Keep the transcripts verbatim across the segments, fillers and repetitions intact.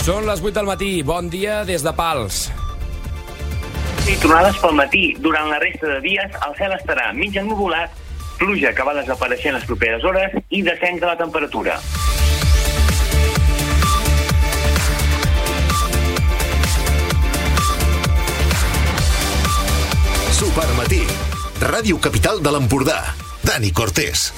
Són les vuit del matí. Bon dia des de Pals. I tronades pel matí. Durant la resta de dies, el cel estarà mig ennuvolat, pluja que va desapareixent les properes hores i descens de la temperatura. Supermatí. Ràdio Capital de l'Empordà. Dani Cortés.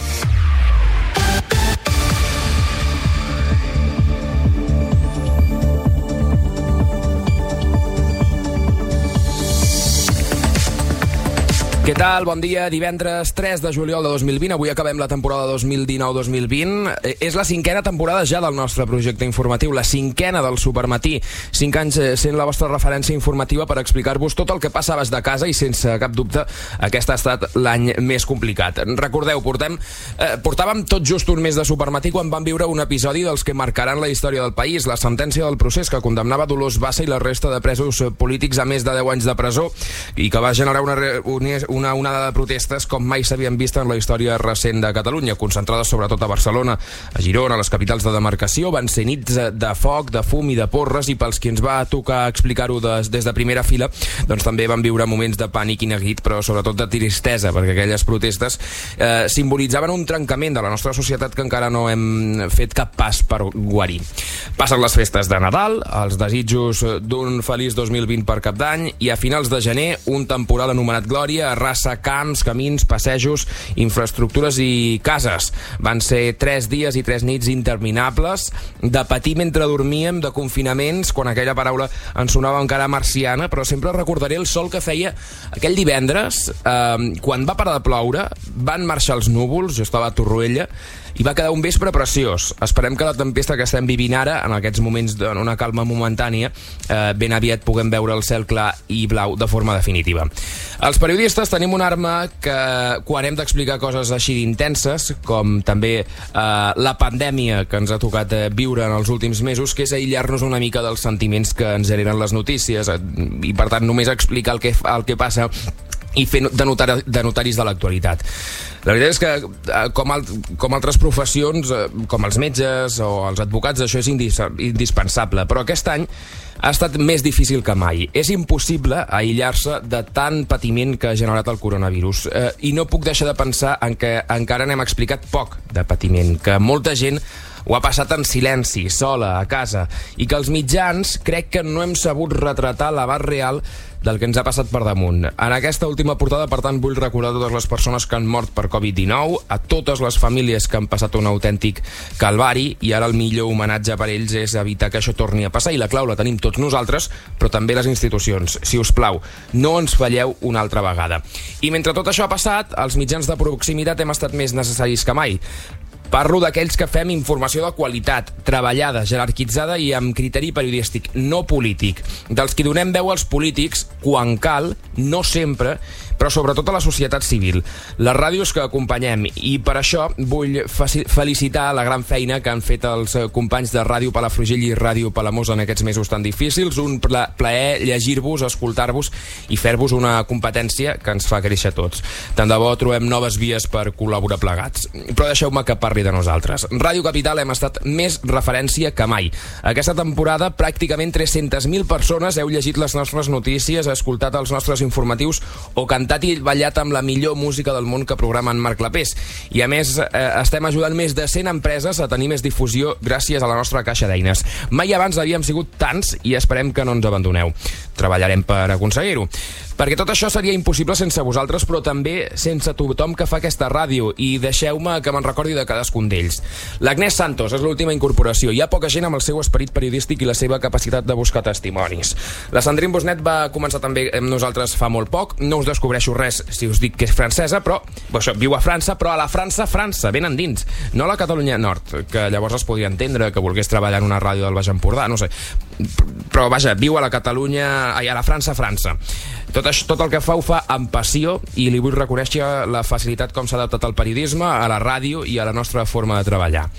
Què tal? Bon dia. Divendres tres de juliol de dos mil vint. Avui acabem la temporada dos mil dinou dos mil vint. És la cinquena temporada ja del nostre projecte informatiu, la cinquena del Supermatí. Cinc anys sent la vostra referència informativa per explicar-vos tot el que passaves de casa i, sense cap dubte, aquest ha estat l'any més complicat. Recordeu, portem, eh, portàvem tot just un mes de Supermatí quan vam viure un episodi dels que marcaran la història del país, la sentència del procés que condemnava Dolors Bassa i la resta de presos polítics a més de deu anys de presó i que va generar una, una una onada de protestes com mai s'havien vist en la història recent de Catalunya, concentrades sobretot a Barcelona, a Girona, a les capitals de demarcació. Van ser nits de foc, de fum i de porres, i pels qui ens va tocar explicar-ho des, des de primera fila, doncs també van viure moments de pànic i neguit, però sobretot de tristesa, perquè aquelles protestes eh, simbolitzaven un trencament de la nostra societat que encara no hem fet cap pas per guarir. Passen les festes de Nadal, els desitjos d'un feliç dos mil vint per Cap d'Any, i a finals de gener un temporal anomenat Glòria arrasa camps, camins, passejos, infraestructures i cases. Van ser tres dies i tres nits interminables, de patir mentre dormíem, de confinaments, quan aquella paraula ens sonava encara marciana, però sempre recordaré el sol que feia aquell divendres, eh, quan va parar de ploure, van marxar els núvols, jo estava a Torroella, i va quedar un vespre preciós. Esperem que la tempesta que estem vivint ara, en aquests moments d'una calma momentània, eh, ben aviat puguem veure el cel clar i blau de forma definitiva. Els periodistes tenim una arma que, quan hem d'explicar coses així d'intenses, com també eh, la pandèmia que ens ha tocat eh, viure en els últims mesos, que és aïllar-nos una mica dels sentiments que ens generen les notícies, eh, i per tant només explicar el que, el que passa i fer de, notar, de notaris de l'actualitat. La veritat és que, com, al, com altres professions, com els metges o els advocats, això és indis, indispensable, però aquest any ha estat més difícil que mai. És impossible aïllar-se de tant patiment que ha generat el coronavirus. Eh, I no puc deixar de pensar en que encara n'hem explicat poc de patiment, que molta gent ho ha passat en silenci, sola, a casa, i que els mitjans crec que no hem sabut retratar l'abast real del que ens ha passat per damunt. En aquesta última portada, per tant, vull recordar totes les persones que han mort per covid dinou, a totes les famílies que han passat un autèntic calvari, i ara el millor homenatge per ells és evitar que això torni a passar, i la clau la tenim tots nosaltres, però també les institucions. Si us plau, no ens falleu una altra vegada. I mentre tot això ha passat, els mitjans de proximitat hem estat més necessaris que mai. Parlo d'aquells que fem informació de qualitat, treballada, jerarquitzada i amb criteri periodístic, no polític. Dels que donem veu als polítics quan cal, no sempre, però sobretot a la societat civil, les ràdios que acompanyem. I per això vull felicitar la gran feina que han fet els companys de Ràdio Palafrugell i Ràdio Palamós en aquests mesos tan difícils. Un plaer llegir-vos, escoltar-vos i fer-vos una competència que ens fa créixer tots. Tant de bo trobem noves vies per col·laborar plegats. Però deixeu-me que parli de nosaltres. Ràdio Capital hem estat més referència que mai. Aquesta temporada pràcticament tres-centes mil persones heu llegit les nostres notícies, escoltat els nostres informatius o cantat i ballat amb la millor música del món que programa en Marc Clapés. I a més eh, estem ajudant més de cent empreses a tenir més difusió gràcies a la nostra caixa d'eines. Mai abans havíem sigut tants i esperem que no ens abandoneu. Treballarem per aconseguir-ho. Perquè tot això seria impossible sense vosaltres, però també sense tothom que fa aquesta ràdio, i deixeu-me que me'n recordi de cadascun d'ells. L'Agnès Santos és l'última incorporació. Hi ha poca gent amb el seu esperit periodístic i la seva capacitat de buscar testimonis. La Sandrine Bosnet va començar també amb nosaltres fa molt poc. No us descobreixo res si us dic que és francesa, però això, viu a França, però a la França, França, ben endins. No a la Catalunya Nord, que llavors es podia entendre que volgués treballar en una ràdio del Baix Empordà, no sé. Però vaja, viu a la Catalunya, ai, a la França, França. Tot, això, tot el que fa ho fa amb passió, i li vull reconèixer la facilitat com s'ha adaptat al periodisme, a la ràdio i a la nostra forma de treballar.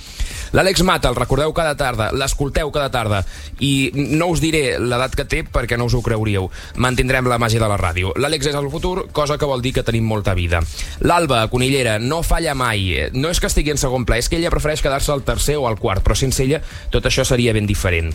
L'Àlex Mata, el recordeu cada tarda, l'escolteu cada tarda, i no us diré l'edat que té perquè no us ho creuríeu. Mantindrem la màgia de la ràdio. L'Àlex és el futur, cosa que vol dir que tenim molta vida. L'Alba, Conillera, no falla mai. No és que estigui en segon pla, és que ella prefereix quedar-se al tercer o al quart, però sense ella tot això seria ben diferent.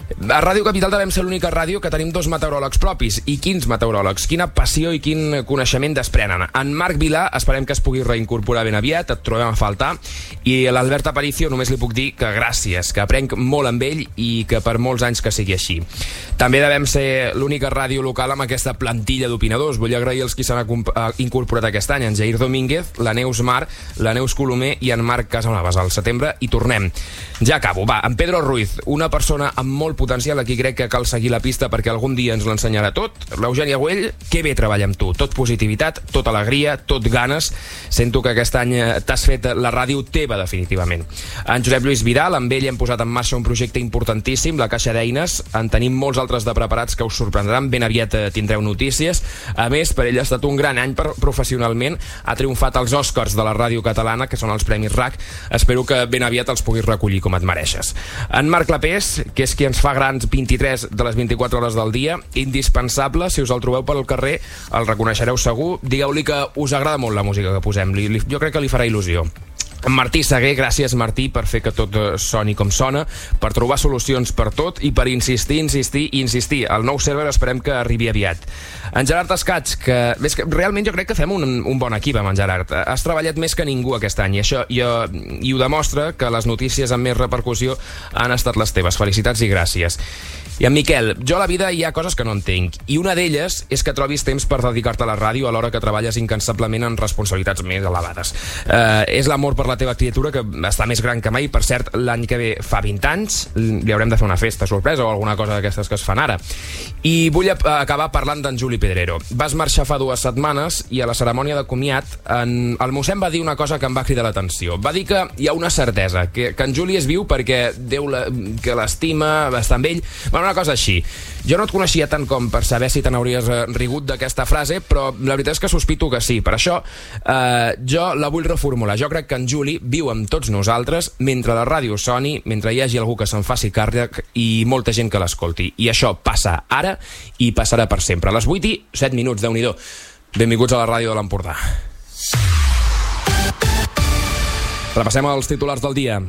A Ràdio Capital devem ser l'única ràdio que tenim dos meteoròlegs propis. I quins meteoròlegs? Quina passió i quin coneixement desprenen. En Marc Vilà esperem que es pugui reincorporar ben aviat, et trobem a faltar. I a l'Albert Aparicio només li puc dir que gràcies, que aprenc molt amb ell i que per molts anys que sigui així. També devem ser l'única ràdio local amb aquesta plantilla d'opinadors. Vull agrair els qui s'han incorporat aquest any, en Jair Domínguez, la Neus Mar, la Neus Colomer i en Marc Casanovas. Al setembre i tornem. Ja acabo. Va, en Pedro Ruiz, una persona amb molt potencial, aquí crec que cal seguir la pista perquè algun dia ens l'ensenyarà tot. L'Eugènia Güell, que bé treballa amb tu. Tot positivitat, tot alegria, tot ganes. Sento que aquest any t'has fet la ràdio teva, definitivament. En Josep Lluís Vidal, amb ell hem posat en marxa un projecte importantíssim, la Caixa d'Eines. En tenim molts altres de preparats que us sorprendran. Ben aviat tindreu notícies. A més, per ell ha estat un gran any professionalment. Ha triomfat als Oscars de la ràdio catalana, que són els Premis R A C. Espero que ben aviat els puguis recollir com et mereixes. En Marc Clapés, que és qui ens fa grans vint-i-tres de les vint-i-quatre hores del dia, indispensable. Si us el trobeu pel carrer el reconeixereu segur. Digueu-li que us agrada molt la música que posem. Li, li, jo crec que li farà il·lusió. En Martí Seguer, gràcies Martí per fer que tot soni com sona, per trobar solucions per tot i per insistir, insistir i insistir. El nou server esperem que arribi aviat. En Gerard Escaig, que, és que realment jo crec que fem un, un bon equip amb en Gerard. Has treballat més que ningú aquest any i això jo, i ho demostra que les notícies amb més repercussió han estat les teves. Felicitats i gràcies. I en Miquel, jo a la vida hi ha coses que no entenc, i una d'elles és que trobis temps per dedicar-te a la ràdio a l'hora que treballes incansablement en responsabilitats més elevades. Eh, és l'amor per la teva criatura, que està més gran que mai. Per cert, l'any que ve fa vint anys, li haurem de fer una festa sorpresa o alguna cosa d'aquestes que es fan ara. I vull acabar parlant d'en Juli Pedrero. Vas marxar fa dues setmanes i a la cerimònia de comiat en... el mossèn va dir una cosa que em va cridar l'atenció. Va dir que hi ha una certesa, que, que en Juli és viu perquè Déu la, que l'estima, està amb ell. Bueno, una cosa així. Jo no et coneixia tant com per saber si te n'hauries rigut d'aquesta frase, però la veritat és que sospito que sí. Per això eh, jo la vull reformular. Jo crec que en Juli viu amb tots nosaltres mentre la ràdio soni, mentre hi hagi algú que se'n faci càrrec i molta gent que l'escolti. I això passa ara i passarà per sempre. A les vuit i set minuts, Déu-n'hi-do. Benvinguts a la ràdio de l'Empordà. Repassem els titulars del dia.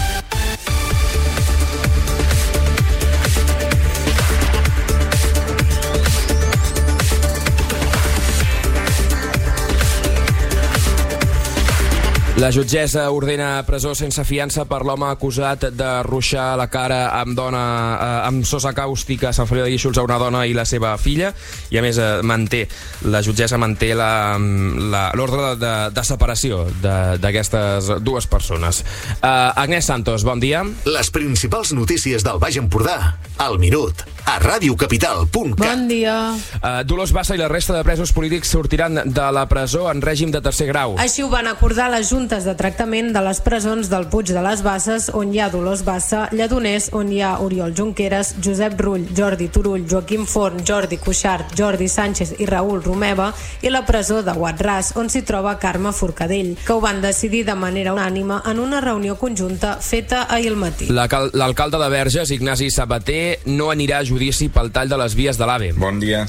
La jutgessa ordena presó sense fiança per l'home acusat de ruixar la cara amb, dona, eh, amb sosa càustica a Sant Feliu de Guíxols a una dona i la seva filla, i a més eh, manté, la jutgessa manté l'ordre de, de, de separació d'aquestes dues persones. Uh, Agnès Santos, bon dia. Les principals notícies del Baix Empordà, al minut, a ràdio capital punt cat. Bon dia. Uh, Dolors Bassa i la resta de presos polítics sortiran de la presó en règim de tercer grau. Així ho van acordar les juntes de tractament de les presons del Puig de les Basses, on hi ha Dolors Bassa, Lledoners, on hi ha Oriol Junqueras, Josep Rull, Jordi Turull, Joaquim Forn, Jordi Cuixart, Jordi Sánchez i Raül Romeva, i la presó de Guatràs, on s'hi troba Carme Forcadell, que ho van decidir de manera unànime en una reunió conjunta feta ahir al matí. L'alcalde de Verges, Ignasi Sabater, no anirà a judici pel tall de les vies de l'AVE. Bon dia.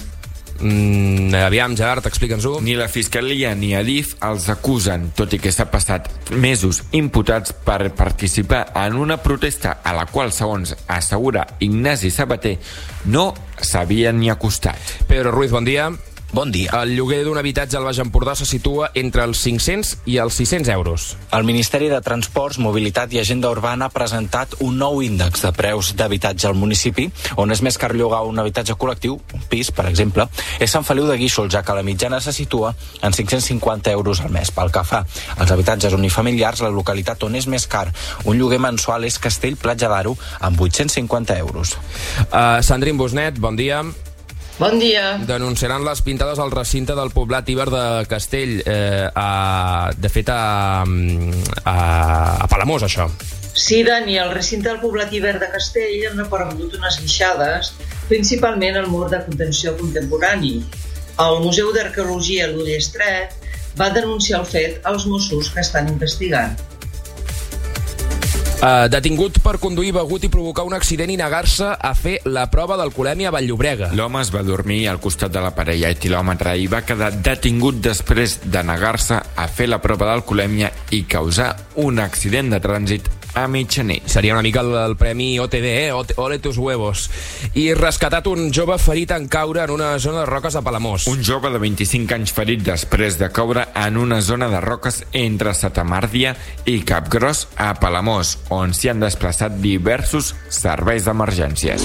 Mm, aviam, Gerard, explica'ns-ho. Ni la Fiscalia ni Adif els acusen, tot i que s'ha passat mesos imputats per participar en una protesta a la qual, segons assegura Ignasi Sabater, no s'havien ni acostat. Pedro Ruiz, bon dia. Bon dia. El lloguer d'un habitatge al Baix Empordà se situa entre els cinc-cents i els sis-cents euros. El Ministeri de Transports, Mobilitat i Agenda Urbana ha presentat un nou índex de preus d'habitatge al municipi, on és més car llogar un habitatge col·lectiu, un pis, per exemple, és Sant Feliu de Guíxols, ja que la mitjana se situa en cinc-cents cinquanta euros al mes. Pel que fa als habitatges unifamiliars, la localitat on és més car un lloguer mensual és Castell Platja d'Aro, amb vuit-cents cinquanta euros. Uh, Sandrine Busnet, bon dia. Bon dia. Denunciaran les pintades al recinte del poblat Iber de Castell. Eh, a, de fet, a, a, a Palamós, això. Sí, Dani, al recinte del poblat Iber de Castell han aparegut unes guixades, principalment al mur de contenció contemporani. El Museu d'Arqueologia l'Ull Estret va denunciar el fet als Mossos que estan investigant. Uh, detingut per conduir begut i provocar un accident i negar-se a fer la prova d'alcoholèmia a Vall-llobrega. L'home es va dormir al costat de la parella etilòmetra i va quedar detingut després de negar-se a fer la prova d'alcoholèmia i causar un accident de trànsit a mitjanit. Seria una mica el, el premi O T D, eh? Ole tus huevos. I rescatat un jove ferit en caure en una zona de roques a Palamós. Un jove de vint-i-cinc anys ferit després de caure en una zona de roques entre Satamàrdia i Capgròs a Palamós, on s'hi han desplaçat diversos serveis d'emergències.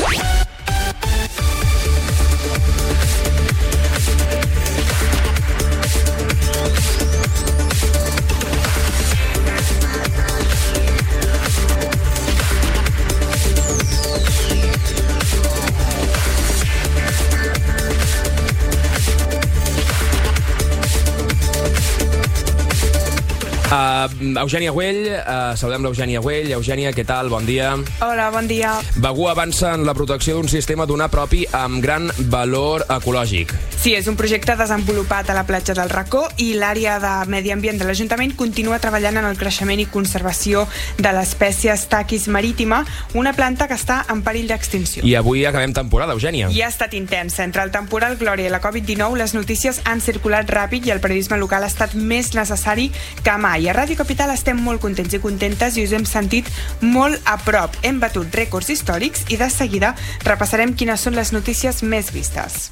Uh, Eugènia Güell, uh, saludem l'Eugènia Güell. Eugènia, què tal? Bon dia. Hola, bon dia. Begur avança en la protecció d'un sistema donar propi amb gran valor ecològic. Sí, és un projecte desenvolupat a la platja del Racó i l'àrea de medi ambient de l'Ajuntament continua treballant en el creixement i conservació de l'espècie Stachys maritima, una planta que està en perill d'extinció. I avui acabem temporada, Eugènia. I ha estat intensa. Entre el temporal Glòria i la covid dinou, les notícies han circulat ràpid i el periodisme local ha estat més necessari que mai. I a Ràdio Capital estem molt contents i contentes i us hem sentit molt a prop. Hem batut rècords històrics i de seguida repassarem quines són les notícies més vistes.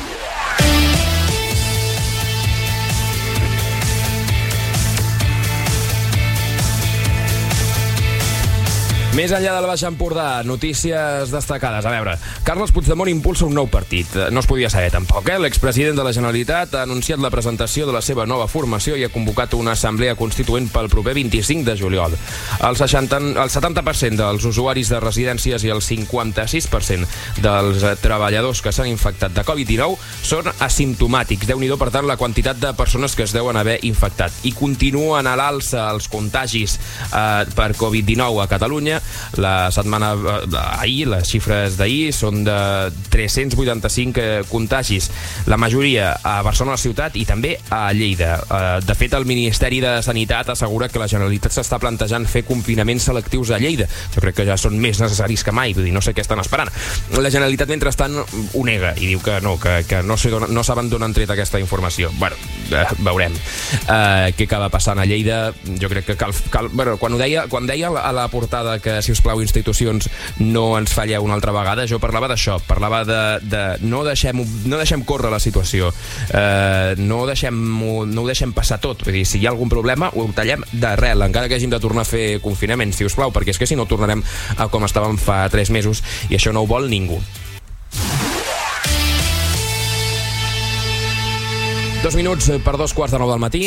Més enllà del Baix Empordà, notícies destacades. A veure, Carles Puigdemont impulsa un nou partit. No es podia saber tampoc, eh? L'expresident de la Generalitat ha anunciat la presentació de la seva nova formació i ha convocat una assemblea constituent pel proper vint-i-cinc de juliol. El, seixanta, el setanta per cent dels usuaris de residències i el cinquanta-sis per cent dels treballadors que s'han infectat de covid dinou són asimptomàtics. Déu-n'hi-do, per tant, la quantitat de persones que es deuen haver infectat. I continuen a l'alça els contagis eh, per covid dinou a Catalunya. La setmana ahir, les xifres d'ahir són de tres-cents vuitanta-cinc contagis, la majoria a Barcelona ciutat i també a Lleida. De fet, el Ministeri de Sanitat assegura que la Generalitat s'està plantejant fer confinaments selectius a Lleida. Jo crec que ja són més necessaris que mai, vull dir, no sé què estan esperant. La Generalitat, mentrestant, ho nega i diu que no, que, que no, sé d'on, no saben d'on han tret aquesta informació. Bueno, eh, veurem eh, què acaba passant a Lleida. Jo crec que cal... cal bueno, quan, ho deia, quan deia a la portada que, si us plau, institucions, no ens falleu una altra vegada, jo parlava d'això, parlava de, de no, deixem, no deixem córrer la situació, eh, no, deixem, no ho deixem passar tot. Vull dir, si hi ha algun problema, ho tallem d'arrel, encara que hàgim de tornar a fer confinament, si us plau, perquè és que si no tornarem a com estàvem fa tres mesos i això no ho vol ningú. Dos minuts per dos quarts de nou del matí.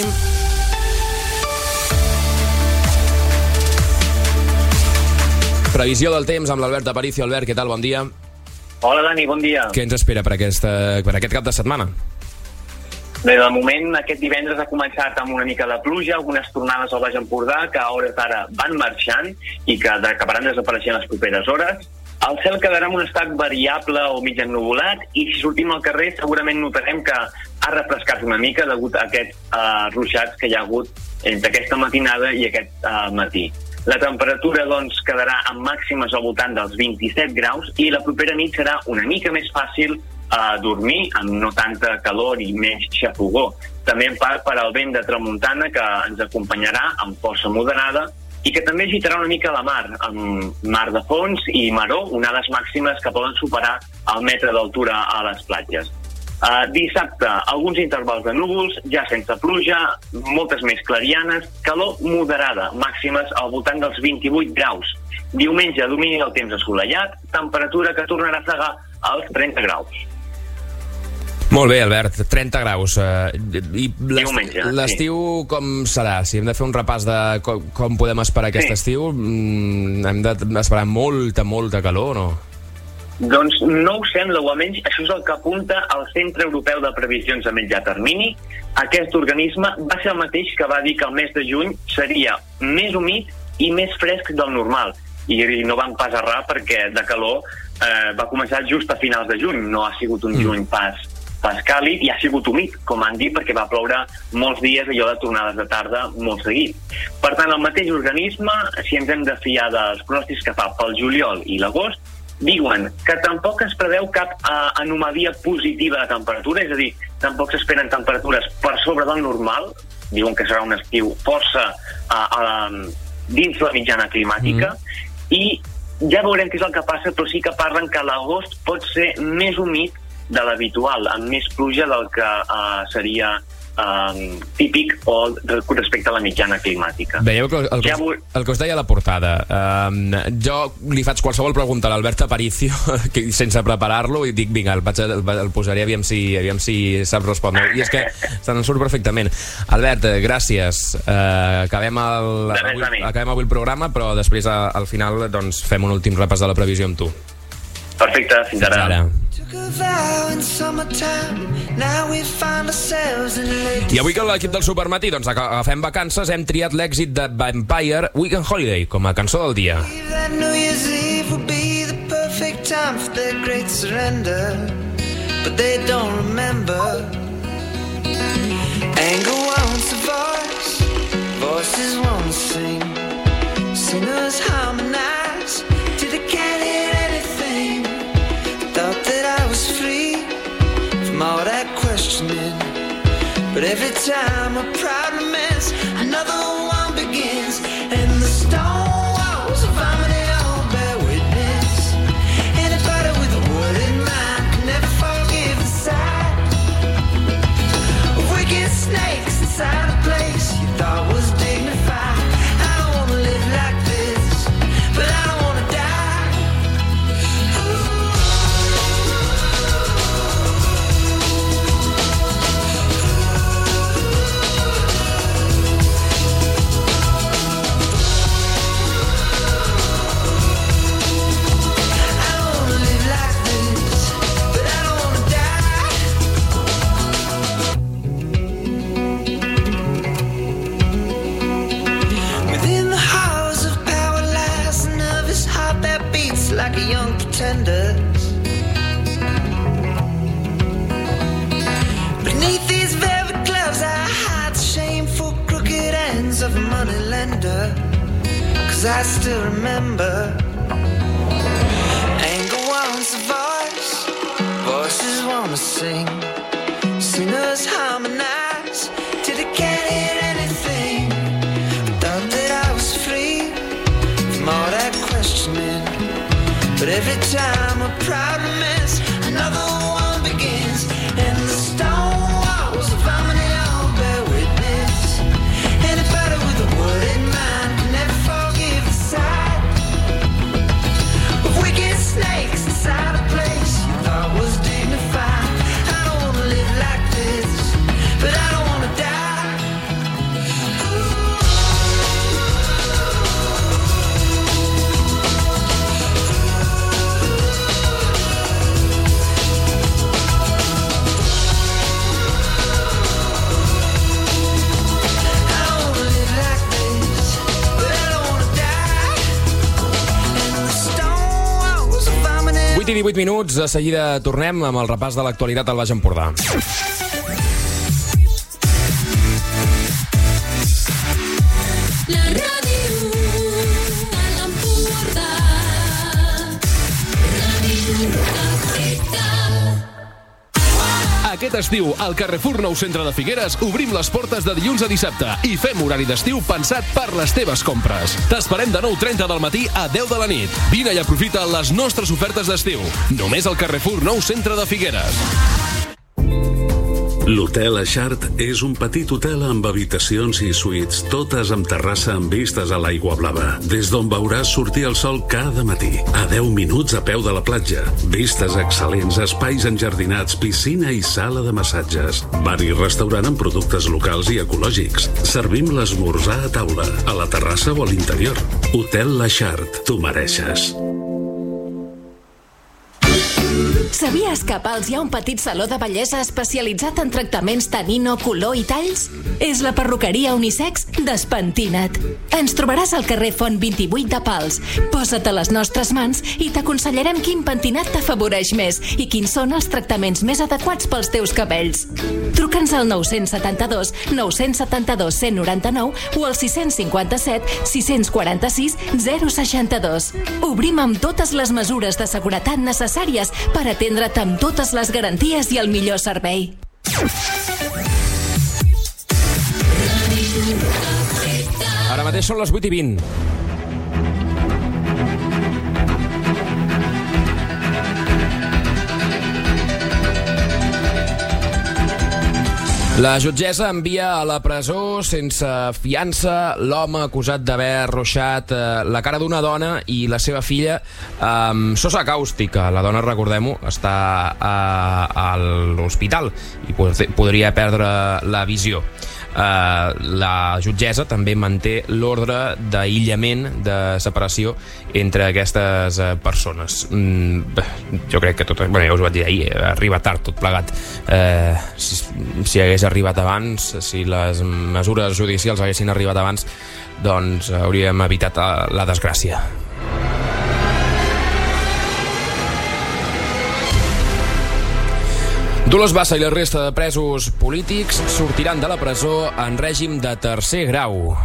Previsió del temps amb l'Albert Aparicio. Albert, què tal? Bon dia. Hola, Dani, bon dia. Què ens espera per, aquesta, per aquest cap de setmana? Bé, de moment, aquest divendres ha començat amb una mica de pluja, algunes tornades al Baix Empordà, que a hores d'ara van marxant i que acabaran desapareixent les properes hores. El cel quedarà en un estat variable o mig ennuvolat i si sortim al carrer segurament notarem que ha refrescat una mica degut a aquests uh, ruixats que hi ha hagut entre aquesta matinada i aquest uh, matí. La temperatura doncs, quedarà amb màximes al voltant dels vint-i-set graus i la propera nit serà una mica més fàcil a dormir, amb no tanta calor i menys xafogor. També en part per al vent de tramuntana que ens acompanyarà amb força moderada i que també agitarà una mica la mar, amb mar de fons i maró, onades màximes que poden superar el metre d'altura a les platges. Uh, dissabte, alguns intervals de núvols, ja sense pluja, moltes més clarianes, calor moderada, màximes al voltant dels vint-i-vuit graus. Diumenge, domini del temps assolellat, temperatura que tornarà a fregar als trenta graus. Molt bé, Albert, trenta graus. Uh, i l'estiu sí. Com serà? Si hem de fer un repàs de com, com podem esperar aquest sí. estiu, mm, hem d'esperar molta, molta calor, no? Doncs no ho sembla, o almenys això és el que apunta al Centre Europeu de Previsions a mitjà termini. Aquest organisme va ser el mateix que va dir que el mes de juny seria més humit i més fresc del normal. I no van pas errar perquè de calor eh, va començar just a finals de juny, no ha sigut un juny pas, pas càlid i ha sigut humit, com han dit, perquè va ploure molts dies, allò de tornades de tarda molt seguit. Per tant, el mateix organisme, si ens hem de fiar dels pronòstics que fa pel juliol i l'agost, diuen que tampoc es preveu cap uh, anomalia positiva de temperatura, és a dir, tampoc s'esperen temperatures per sobre del normal, diuen que serà un estiu força uh, uh, dins la mitjana climàtica, mm. i ja veurem què és el que passa, però sí que parlen que l'agost pot ser més humit de l'habitual, amb més pluja del que uh, seria Um, típic o respecte a la mitjana climàtica. Veieu que el, el, ja que, vull... el que us deia a la portada, um, jo li faig qualsevol pregunta a l'Albert Aparicio que, sense preparar-lo, i dic, vinga, el, vaig, el, el posaré aviam si, aviam si sap respondre, i és que se'n surt perfectament. Albert, gràcies. Uh, acabem, el, avui, acabem avui el programa, però després a, al final doncs, fem un últim repàs de la previsió amb tu. Perfecte, fins ara. Fins ara. I avui que l'equip del Supermatí doncs, agafem vacances, hem triat l'èxit de Vampire, Weekend Holiday, com a cançó del dia. Anger wants a voice, voices won't sing, singers harmonize till they can't hear anything. Thought that I was free from all that questioning, but every time a problem ends, another one begins, and the stone walls of harmony all bear witness. Anybody with a word in mind can never forgive the sight of wicked snakes inside a place you thought was dignified. I don't wanna live like this, but I don't wanna die. Like a young pretenders. Beneath these velvet gloves I hide the shameful crooked ends of a money lender. Cause I still remember anger wants a voice, voices wanna sing, singers harmonize till they can't hear anything. Thought that I was free from all that questioning, but every time a problem ends, another one begins, and the stone walls of harmony all bear witness. Anybody with a word in mind can never forgive the sight of wicked snakes inside a place you thought was dignified. I don't wanna live like this, but I don't wanna die. vuit i divuit minuts, de seguida tornem amb el repàs de l'actualitat al Baix Empordà. La ràdio a l'Empordà, Ràdio Capital. Aquest estiu, al Carrefour Nou Centre de Figueres, obrim les portes de dilluns a dissabte i fem horari d'estiu pensat per les teves compres. T'esperem de nou i trenta del matí a deu de la nit. Vine i aprofita les nostres ofertes d'estiu. Només al Carrefour Nou Centre de Figueres. L'Hotel Aixart és un petit hotel amb habitacions i suites, totes amb terrassa amb vistes a l'Aigua Blava, des d'on veuràs sortir el sol cada matí, a deu minuts a peu de la platja. Vistes excel·lents, espais enjardinats, piscina i sala de massatges, bar i restaurant amb productes locals i ecològics. Servim l'esmorzar a taula, a la terrassa o a l'interior. Hotel Aixart, t'ho mereixes. Sabies que a Pals hi ha un petit saló de bellesa especialitzat en tractaments tanino, color i talls? És la perruqueria unisex d'Espantina't. Ens trobaràs al carrer Font vint-i-vuit de Pals. Posa't a les nostres mans i t'aconsellarem quin pentinat t'afavoreix més i quins són els tractaments més adequats pels teus cabells. Truca'ns al nou setanta dos nou setanta dos cent noranta-nou o al sis cinc set sis quatre sis zero seixanta dos. Obrim amb totes les mesures de seguretat necessàries per atendre't amb totes les garanties i el millor servei. Ara mateix són les vuit i vint. La jutgessa envia a la presó sense fiança l'home acusat d'haver arroixat eh, la cara d'una dona i la seva filla amb sosa càustica. La dona, recordem-ho, està a, a l'hospital i podria perdre la visió. Uh, la jutgessa també manté l'ordre d'aïllament, de separació entre aquestes uh, persones. Mm, jo crec que tot... Bueno, ja us ho vaig dir ahir, arriba tard tot plegat. Uh, si, si hagués arribat abans, si les mesures judicials haguessin arribat abans, doncs hauríem evitat la desgràcia. Dolors Bassa i la resta de presos polítics sortiran de la presó en règim de tercer grau.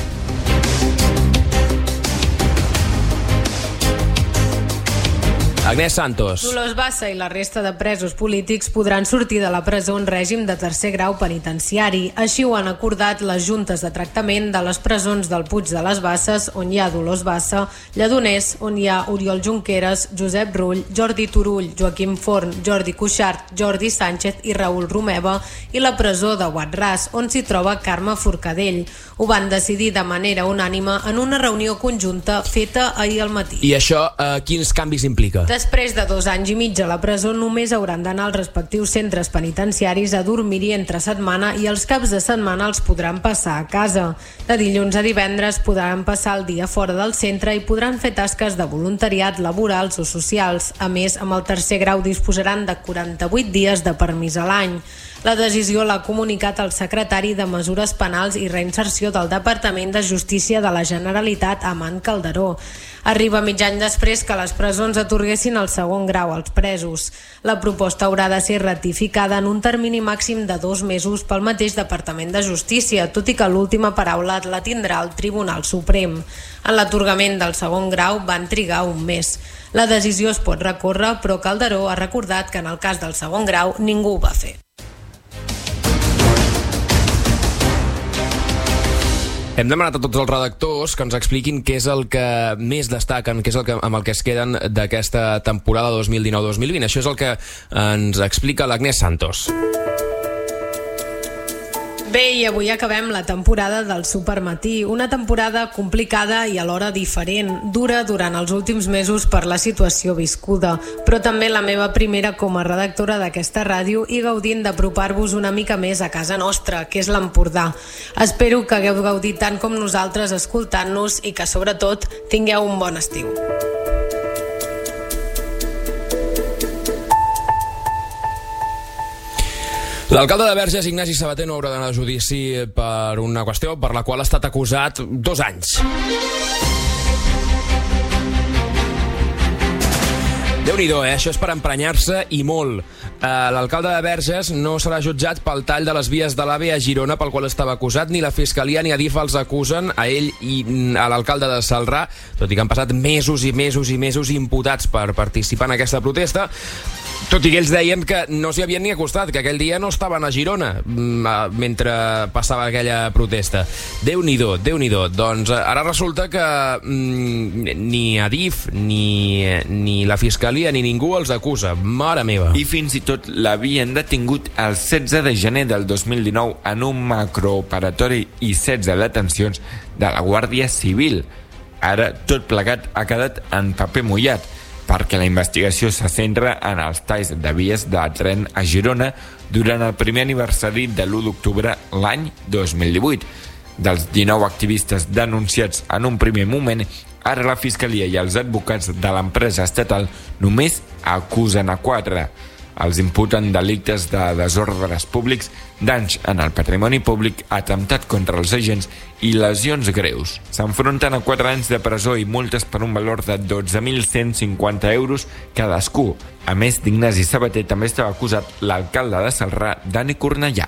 Agnès Santos. Dolors Bassa i la resta de presos polítics podran sortir de la presó en règim de tercer grau penitenciari. Així ho han acordat les juntes de tractament de les presons del Puig de les Basses, on hi ha Dolors Bassa, Lledoners, on hi ha Oriol Junqueras, Josep Rull, Jordi Turull, Joaquim Forn, Jordi Cuixart, Jordi Sánchez i Raül Romeva, i la presó de Guatràs, on s'hi troba Carme Forcadell. Ho van decidir de manera unànime en una reunió conjunta feta ahir al matí. I això eh, quins canvis implica? Després de dos anys i mig a la presó, només hauran d'anar als respectius centres penitenciaris a dormir-hi entre setmana i els caps de setmana els podran passar a casa. De dilluns a divendres podran passar el dia fora del centre i podran fer tasques de voluntariat, laborals o socials. A més, amb el tercer grau disposaran de quaranta-vuit dies de permís a l'any. La decisió l'ha comunicat el secretari de Mesures Penals i Reinserció del Departament de Justícia de la Generalitat, Amant Calderó. Arriba mig any després que les presons atorguessin el segon grau als presos. La proposta haurà de ser ratificada en un termini màxim de dos mesos pel mateix Departament de Justícia, tot i que l'última paraula la tindrà el Tribunal Suprem. En l'atorgament del segon grau van trigar un mes. La decisió es pot recórrer, però Calderó ha recordat que en el cas del segon grau ningú ho va fer. Hem demanat a tots els redactors que ens expliquin què és el que més destaquen, què és el que, amb el que es queden d'aquesta temporada dos mil dinou dos mil vint. Això és el que ens explica l'Agnès Santos. Bé, i avui acabem la temporada del Supermatí, una temporada complicada i alhora diferent, dura durant els últims mesos per la situació viscuda, però també la meva primera com a redactora d'aquesta ràdio i gaudint d'apropar-vos una mica més a casa nostra, que és l'Empordà. Espero que hagueu gaudit tant com nosaltres escoltant-nos i que sobretot tingueu un bon estiu. L'alcalde de Verges, Ignasi Sabater, no haurà d'anar a judici per una qüestió per la qual ha estat acusat dos anys. Déu-n'hi-do, eh? Això és per emprenyar-se i molt. Uh, L'alcalde de Verges no serà jutjat pel tall de les vies de l'AVE a Girona pel qual estava acusat, ni la Fiscalia ni Adif els acusen a ell i a l'alcalde de Celrà, tot i que han passat mesos i mesos i mesos imputats per participar en aquesta protesta, tot i que ells deien que no s'hi havien ni acostat, que aquell dia no estaven a Girona mentre passava aquella protesta. Déu-n'hi-do, Déu-n'hi-do. Doncs ara resulta que mm, ni Adif ni, ni la Fiscalia ni ningú els acusa. Mare meva. I fins i tot l'havien detingut el setze de gener del dos mil dinou en un macrooperatori i setze detencions de la Guàrdia Civil. Ara tot plegat ha quedat en paper mullat, perquè la investigació se centra en els talls de vies de tren a Girona durant el primer aniversari de l'u d'octubre l'any dos mil divuit. Dels dinou activistes denunciats en un primer moment, ara la Fiscalia i els advocats de l'empresa estatal només acusen a quatre. Els imputen delictes de desordres públics, danys en el patrimoni públic, atemptat contra els agents i lesions greus. S'enfronten a quatre anys de presó i multes per un valor de dotze mil cent cinquanta euros cadascú. A més, d'Ignasi Sabater també estava acusat l'alcalde de Celrà, Dani Cornellà.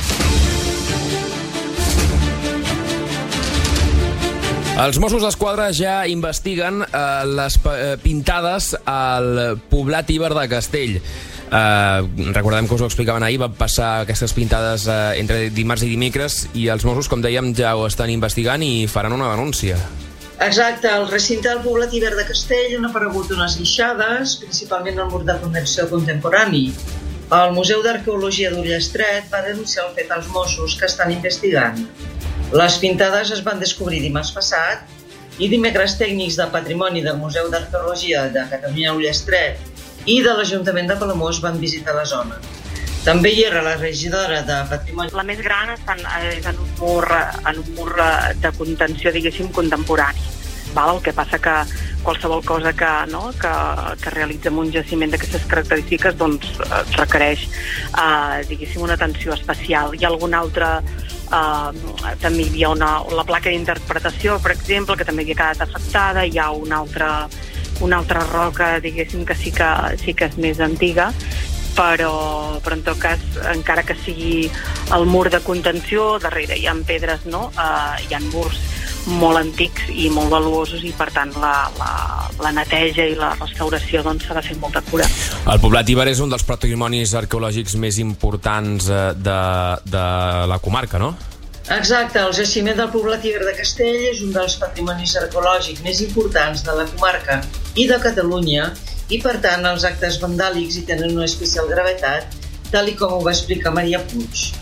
Els Mossos d'Esquadra ja investiguen eh, les eh, pintades al poblat Iber de Castell. Uh, recordem que us ho explicaven ahir, van passar aquestes pintades uh, entre dimarts i dimecres i els Mossos, com dèiem, ja ho estan investigant i faran una denúncia. Exacte, al recinte del poblat Iber de Castell han aparegut unes guixades, principalment al mur de connexió contemporani. El Museu d'Arqueologia d'Ullestret va denunciar el fet als Mossos, que estan investigant. Les pintades es van descobrir dimarts passat i dimecres tècnics de patrimoni del Museu d'Arqueologia de Catalunya Ullestret i de l'Ajuntament de Palamós van visitar la zona. També hi era la regidora de Patrimoni. La més gran està en un mur, en un mur de contenció, diguéssim, contemporani. Val? El que passa que qualsevol cosa que, no, que, que realitza un jaciment d'aquestes característiques doncs, requereix eh, diguéssim, una atenció especial. Hi ha alguna altra... Uh, també hi havia una, la placa d'interpretació, per exemple, que també havia quedat afectada. Hi ha una altra, una altra roca, diguéssim, que sí que, sí que és més antiga, però, però en tot cas, encara que sigui el mur de contenció, darrere hi ha pedres, no? Uh, hi ha murs molt antics i molt valuosos i per tant la, la, la neteja i la restauració doncs s'ha de fer molta cura. El poblat Iber és un dels patrimonis arqueològics més importants de, de la comarca, no? Exacte, el jaciment del poblat Iber de Castell és un dels patrimonis arqueològics més importants de la comarca i de Catalunya i per tant els actes vandàlics hi tenen una especial gravetat, tal i com ho va explicar Maria Puig.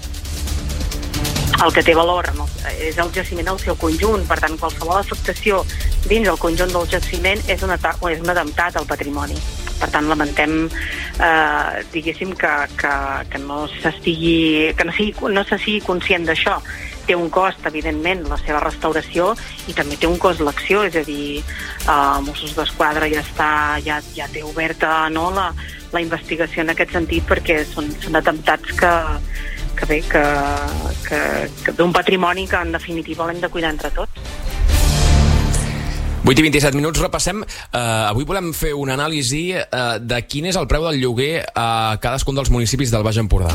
El que té valor no? és el jaciment al seu conjunt, per tant qualsevol afectació dins el conjunt del jaciment és un, és un atemptat al patrimoni. Per tant lamentem eh, diguéssim que, que, que no s'estigui que no, sigui, no se sigui conscient d'això. Té un cost, evidentment, la seva restauració i també té un cost l'acció, és a dir, eh, Mossos d'Esquadra ja està, ja, ja té oberta no, la, la investigació en aquest sentit perquè són, són atemptats que que bé, que, que, que d'un patrimoni que en definitiva l'hem de cuidar entre tots. vuit i vint-i-set minuts, repassem. Uh, avui volem fer una anàlisi uh, de quin és el preu del lloguer a cadascun dels municipis del Baix Empordà.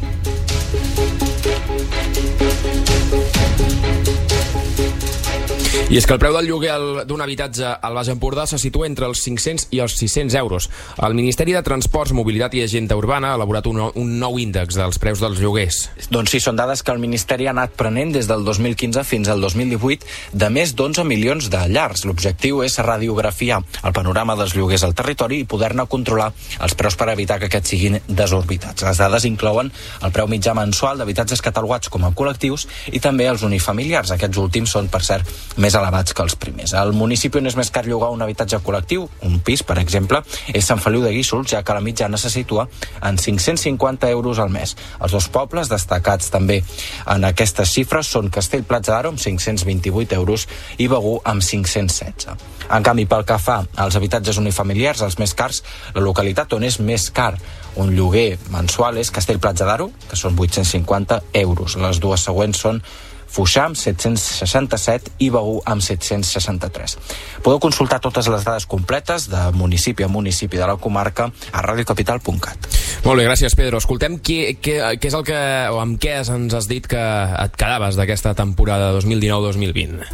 I és que el preu del lloguer d'un habitatge al Baix Empordà se situa entre els cinc-cents i els sis-cents euros. El Ministeri de Transports, Mobilitat i Agenda Urbana ha elaborat un, un nou índex dels preus dels lloguers. Doncs sí, són dades que el Ministeri ha anat prenent des del dos mil quinze fins al dos mil divuit de més d'onze milions de llars. L'objectiu és radiografiar el panorama dels lloguers al territori i poder-ne controlar els preus per evitar que aquests siguin desorbitats. Les dades inclouen el preu mitjà mensual d'habitatges catalogats com a col·lectius i també els unifamiliars. Aquests últims són, per cert, més elevats que els primers. Al municipi on és més car llogar un habitatge col·lectiu, un pis, per exemple, és Sant Feliu de Guíxols, ja que la mitjana se situa en cinc-cents cinquanta euros al mes. Els dos pobles destacats també en aquestes xifres són Castell-Platja d'Aro amb cinc-cents vint-i-vuit euros i Begur amb cinc-cents setze. En canvi, pel que fa als habitatges unifamiliars, els més cars, la localitat on és més car un lloguer mensual és Castell-Platja d'Aro, que són vuit-cents cinquanta euros. Les dues següents són Foixà amb set-cents seixanta-set i Begur amb set-cents seixanta-tres. Podeu consultar totes les dades completes de municipi a municipi de la comarca a radiocapital punt cat. Molt bé, gràcies, Pedro. Escoltem què, què, què és el que, o amb què ens has dit que et quedaves d'aquesta temporada dos mil dinou dos mil vint.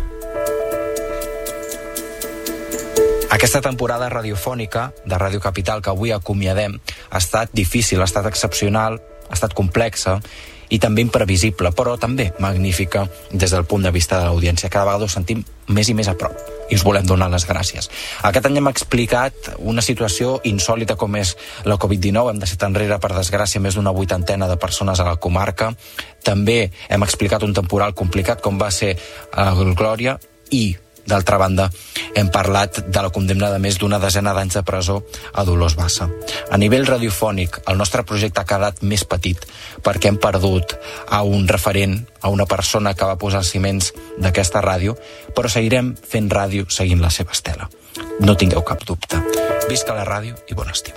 Aquesta temporada radiofònica de Ràdio Capital que avui acomiadem ha estat difícil, ha estat excepcional, ha estat complexa i també imprevisible, però també magnífica des del punt de vista de l'audiència. Cada vegada ho sentim més i més a prop i us volem donar les gràcies. Aquest any hem explicat una situació insòlita com és la covid dinou. Hem deixat enrere, per desgràcia, més d'una vuitantena de persones a la comarca. També hem explicat un temporal complicat com va ser el Glòria i, d'altra banda, hem parlat de la condemna de més d'una desena d'anys de presó a Dolors Bassa. A nivell radiofònic, el nostre projecte ha quedat més petit perquè hem perdut a un referent, a una persona que va posar els ciments d'aquesta ràdio, però seguirem fent ràdio seguint la seva estela. No tingueu cap dubte. Visca la ràdio i bon estiu.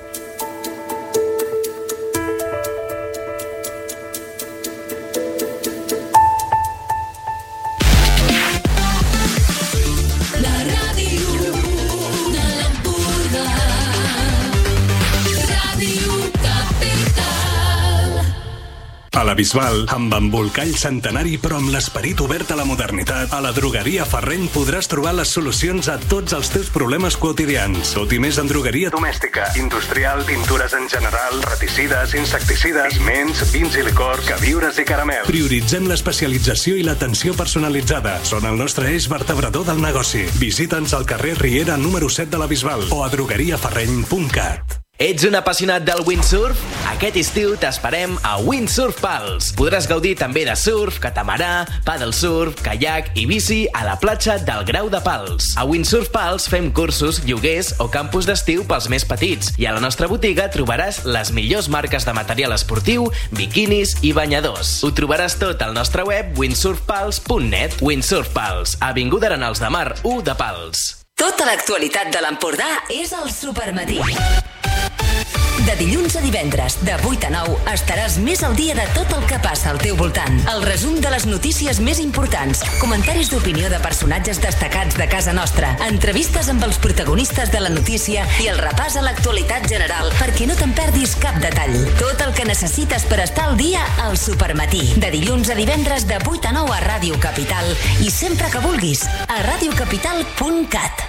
A la Bisbal, amb embolcall centenari però amb l'esperit obert a la modernitat, a la drogueria Ferreny podràs trobar les solucions a tots els teus problemes quotidians. Tot i més en drogueria domèstica, industrial, pintures en general, reticides, insecticides, piments, vins i licor, queviures i caramels. Prioritzem l'especialització i l'atenció personalitzada. Són el nostre eix vertebrador del negoci. Visita'ns al carrer Riera número set de la Bisbal o a drogueria ferreny punt cat. Ets un apassionat del windsurf? Aquest estiu t'esperem a Windsurf Pals. Podràs gaudir també de surf, catamarà, paddle surf, kayak i bici a la platja del Grau de Pals. A Windsurf Pals fem cursos, lloguers o campus d'estiu pels més petits. I a la nostra botiga trobaràs les millors marques de material esportiu, biquinis i banyadors. Ho trobaràs tot al nostre web windsurf pals punt net. Windsurf Pals, avinguda Arenals de Mar u de Pals. Tota l'actualitat de l'Empordà és al Supermatí. De dilluns a divendres, de vuit a nou, estaràs més al dia de tot el que passa al teu voltant. El resum de les notícies més importants, comentaris d'opinió de personatges destacats de casa nostra, entrevistes amb els protagonistes de la notícia i el repàs a l'actualitat general perquè no te'n perdis cap detall. Tot el que necessites per estar al dia al Supermatí. De dilluns a divendres, de vuit a nou a Ràdio Capital i sempre que vulguis, a ràdio capital punt cat.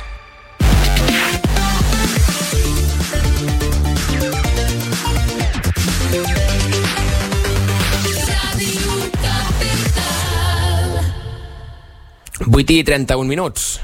vuit i trenta-un minuts.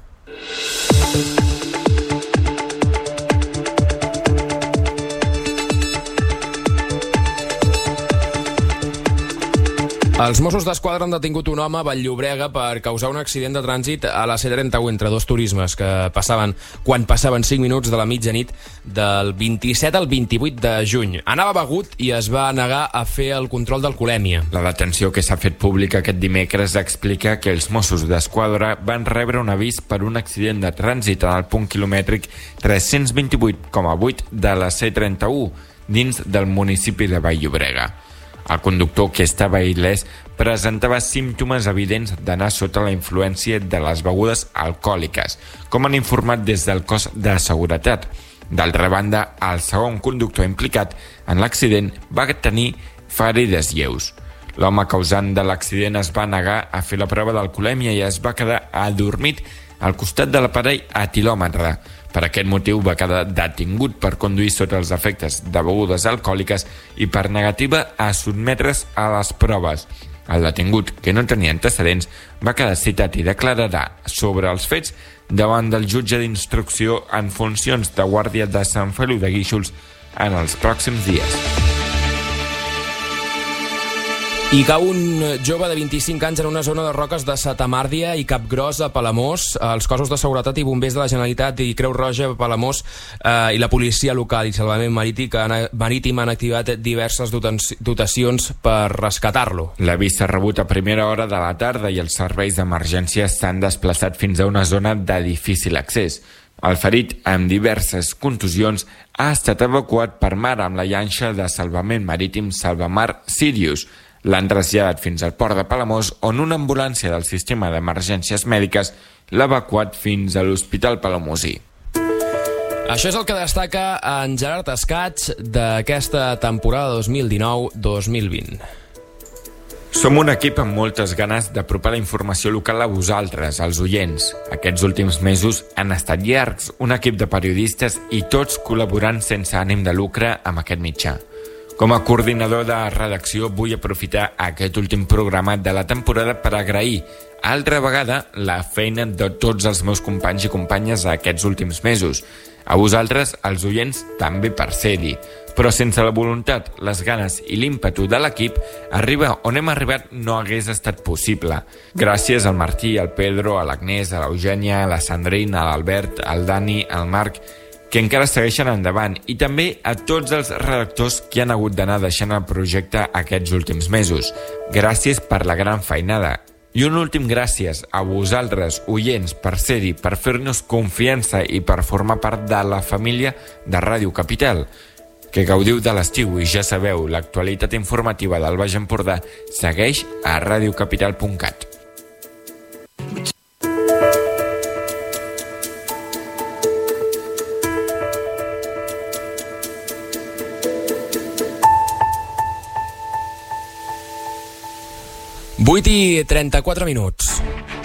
Els Mossos d'Esquadra han detingut un home a Vall-llobrega per causar un accident de trànsit a la C trenta-u entre dos turismes que passaven quan passaven cinc minuts de la mitjanit del vint-i-set al vint-i-vuit de juny. Anava begut i es va negar a fer el control d'alcoholèmia. La detenció que s'ha fet pública aquest dimecres explica que els Mossos d'Esquadra van rebre un avís per un accident de trànsit en el punt quilomètric tres-cents vint-i-vuit coma vuit de la C trenta-u dins del municipi de Vall-llobrega. El conductor, que estava il·lès, presentava símptomes evidents d'anar sota la influència de les begudes alcohòliques, com han informat des del cos de seguretat. D'altra banda, el segon conductor implicat en l'accident va tenir ferides lleus. L'home causant de l'accident es va negar a fer la prova d'alcoholèmia i es va quedar adormit al costat de l'aparell etilòmetre. Per aquest motiu va quedar detingut per conduir sota els efectes de begudes alcohòliques i per negativa a sotmetre's a les proves. El detingut, que no tenia antecedents, va quedar citat i declararà sobre els fets davant del jutge d'instrucció en funcions de guàrdia de Sant Feliu de Guíxols en els pròxims dies. I cau un jove de vint-i-cinc anys en una zona de roques de Satamàrdia i Capgròs a Palamós. Els cossos de seguretat i bombers de la Generalitat i Creu Roja a Palamós eh, i la policia local i salvament marítim han activat diverses dotacions per rescatar-lo. L'avís s'ha rebut a primera hora de la tarda i els serveis d'emergència s'han desplaçat fins a una zona de difícil accés. El ferit, amb diverses contusions, ha estat evacuat per mar amb la llanxa de salvament marítim Salvamar Sirius. L'han traslladat fins al port de Palamós, on una ambulància del sistema d'emergències mèdiques l'ha evacuat fins a l'Hospital Palamosí. Això és el que destaca en Gerard Escats d'aquesta temporada dos mil dinou dos mil vint. Som un equip amb moltes ganes d'apropar la informació local a vosaltres, als oients. Aquests últims mesos han estat llargs, un equip de periodistes i tots col·laborant sense ànim de lucre amb aquest mitjà. Com a coordinador de redacció vull aprofitar aquest últim programa de la temporada per agrair altra vegada la feina de tots els meus companys i companyes aquests últims mesos. A vosaltres, els oients, també per ser-hi. Però sense la voluntat, les ganes i l'ímpetu de l'equip, arribar on hem arribat no hagués estat possible. Gràcies al Martí, al Pedro, a l'Agnès, a l'Eugènia, a la Sandrine, a l'Albert, al Dani, al Marc, que encara segueixen endavant, i també a tots els redactors que han hagut d'anar deixant el projecte aquests últims mesos. Gràcies per la gran feinada. I un últim gràcies a vosaltres, oients, per ser-hi, per fer-nos confiança i per formar part de la família de Ràdio Capital. Que gaudiu de l'estiu i ja sabeu, l'actualitat informativa del Baix Empordà segueix a radiocapital punt cat. vuit i trenta-quatre minuts.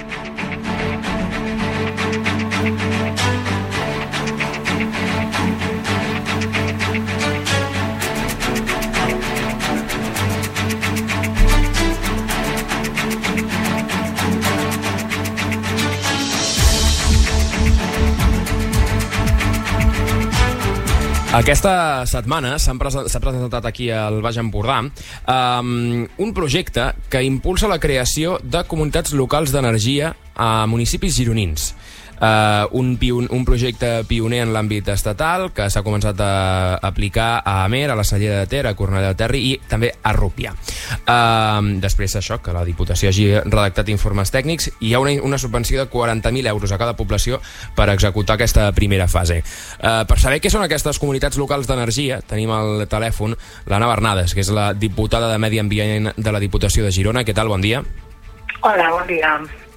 Aquesta setmana s'ha presentat aquí al Baix Empordà um, un projecte que impulsa la creació de comunitats locals d'energia a municipis gironins. Uh, un, pion, un projecte pioner en l'àmbit estatal que s'ha començat a aplicar a Amer, a la Cellera de Ter, a Cornellà del Terri i també a Rupià. Uh, després d'això, que la Diputació hagi redactat informes tècnics, hi ha una, una subvenció de quaranta mil euros a cada població per executar aquesta primera fase. Uh, per saber què són aquestes comunitats locals d'energia, tenim al telèfon l'Anna Bernades, que és la diputada de Medi Ambient de la Diputació de Girona. Què tal? Bon dia. Hola, bon dia.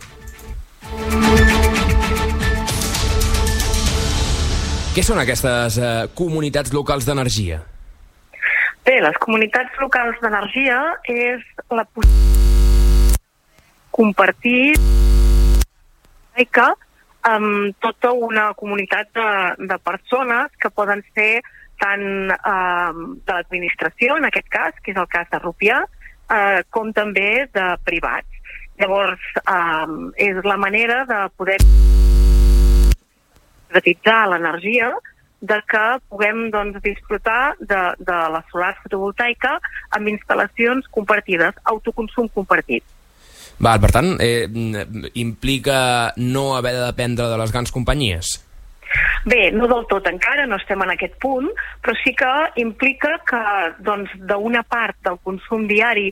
Què són aquestes eh, comunitats locals d'energia? Bé, les comunitats locals d'energia és la possibilitat de compartir amb tota una comunitat de, de persones que poden ser tant eh, de l'administració, en aquest cas, que és el cas de Rupià, eh, com també de privats. Llavors, eh, és la manera de poder privatitzar l'energia, de que puguem doncs, disfrutar de, de la solar fotovoltaica amb instal·lacions compartides, autoconsum compartit. Val, per tant, eh, implica no haver de dependre de les grans companyies? Bé, no del tot encara, no estem en aquest punt, però sí que implica que doncs, d'una part del consum diari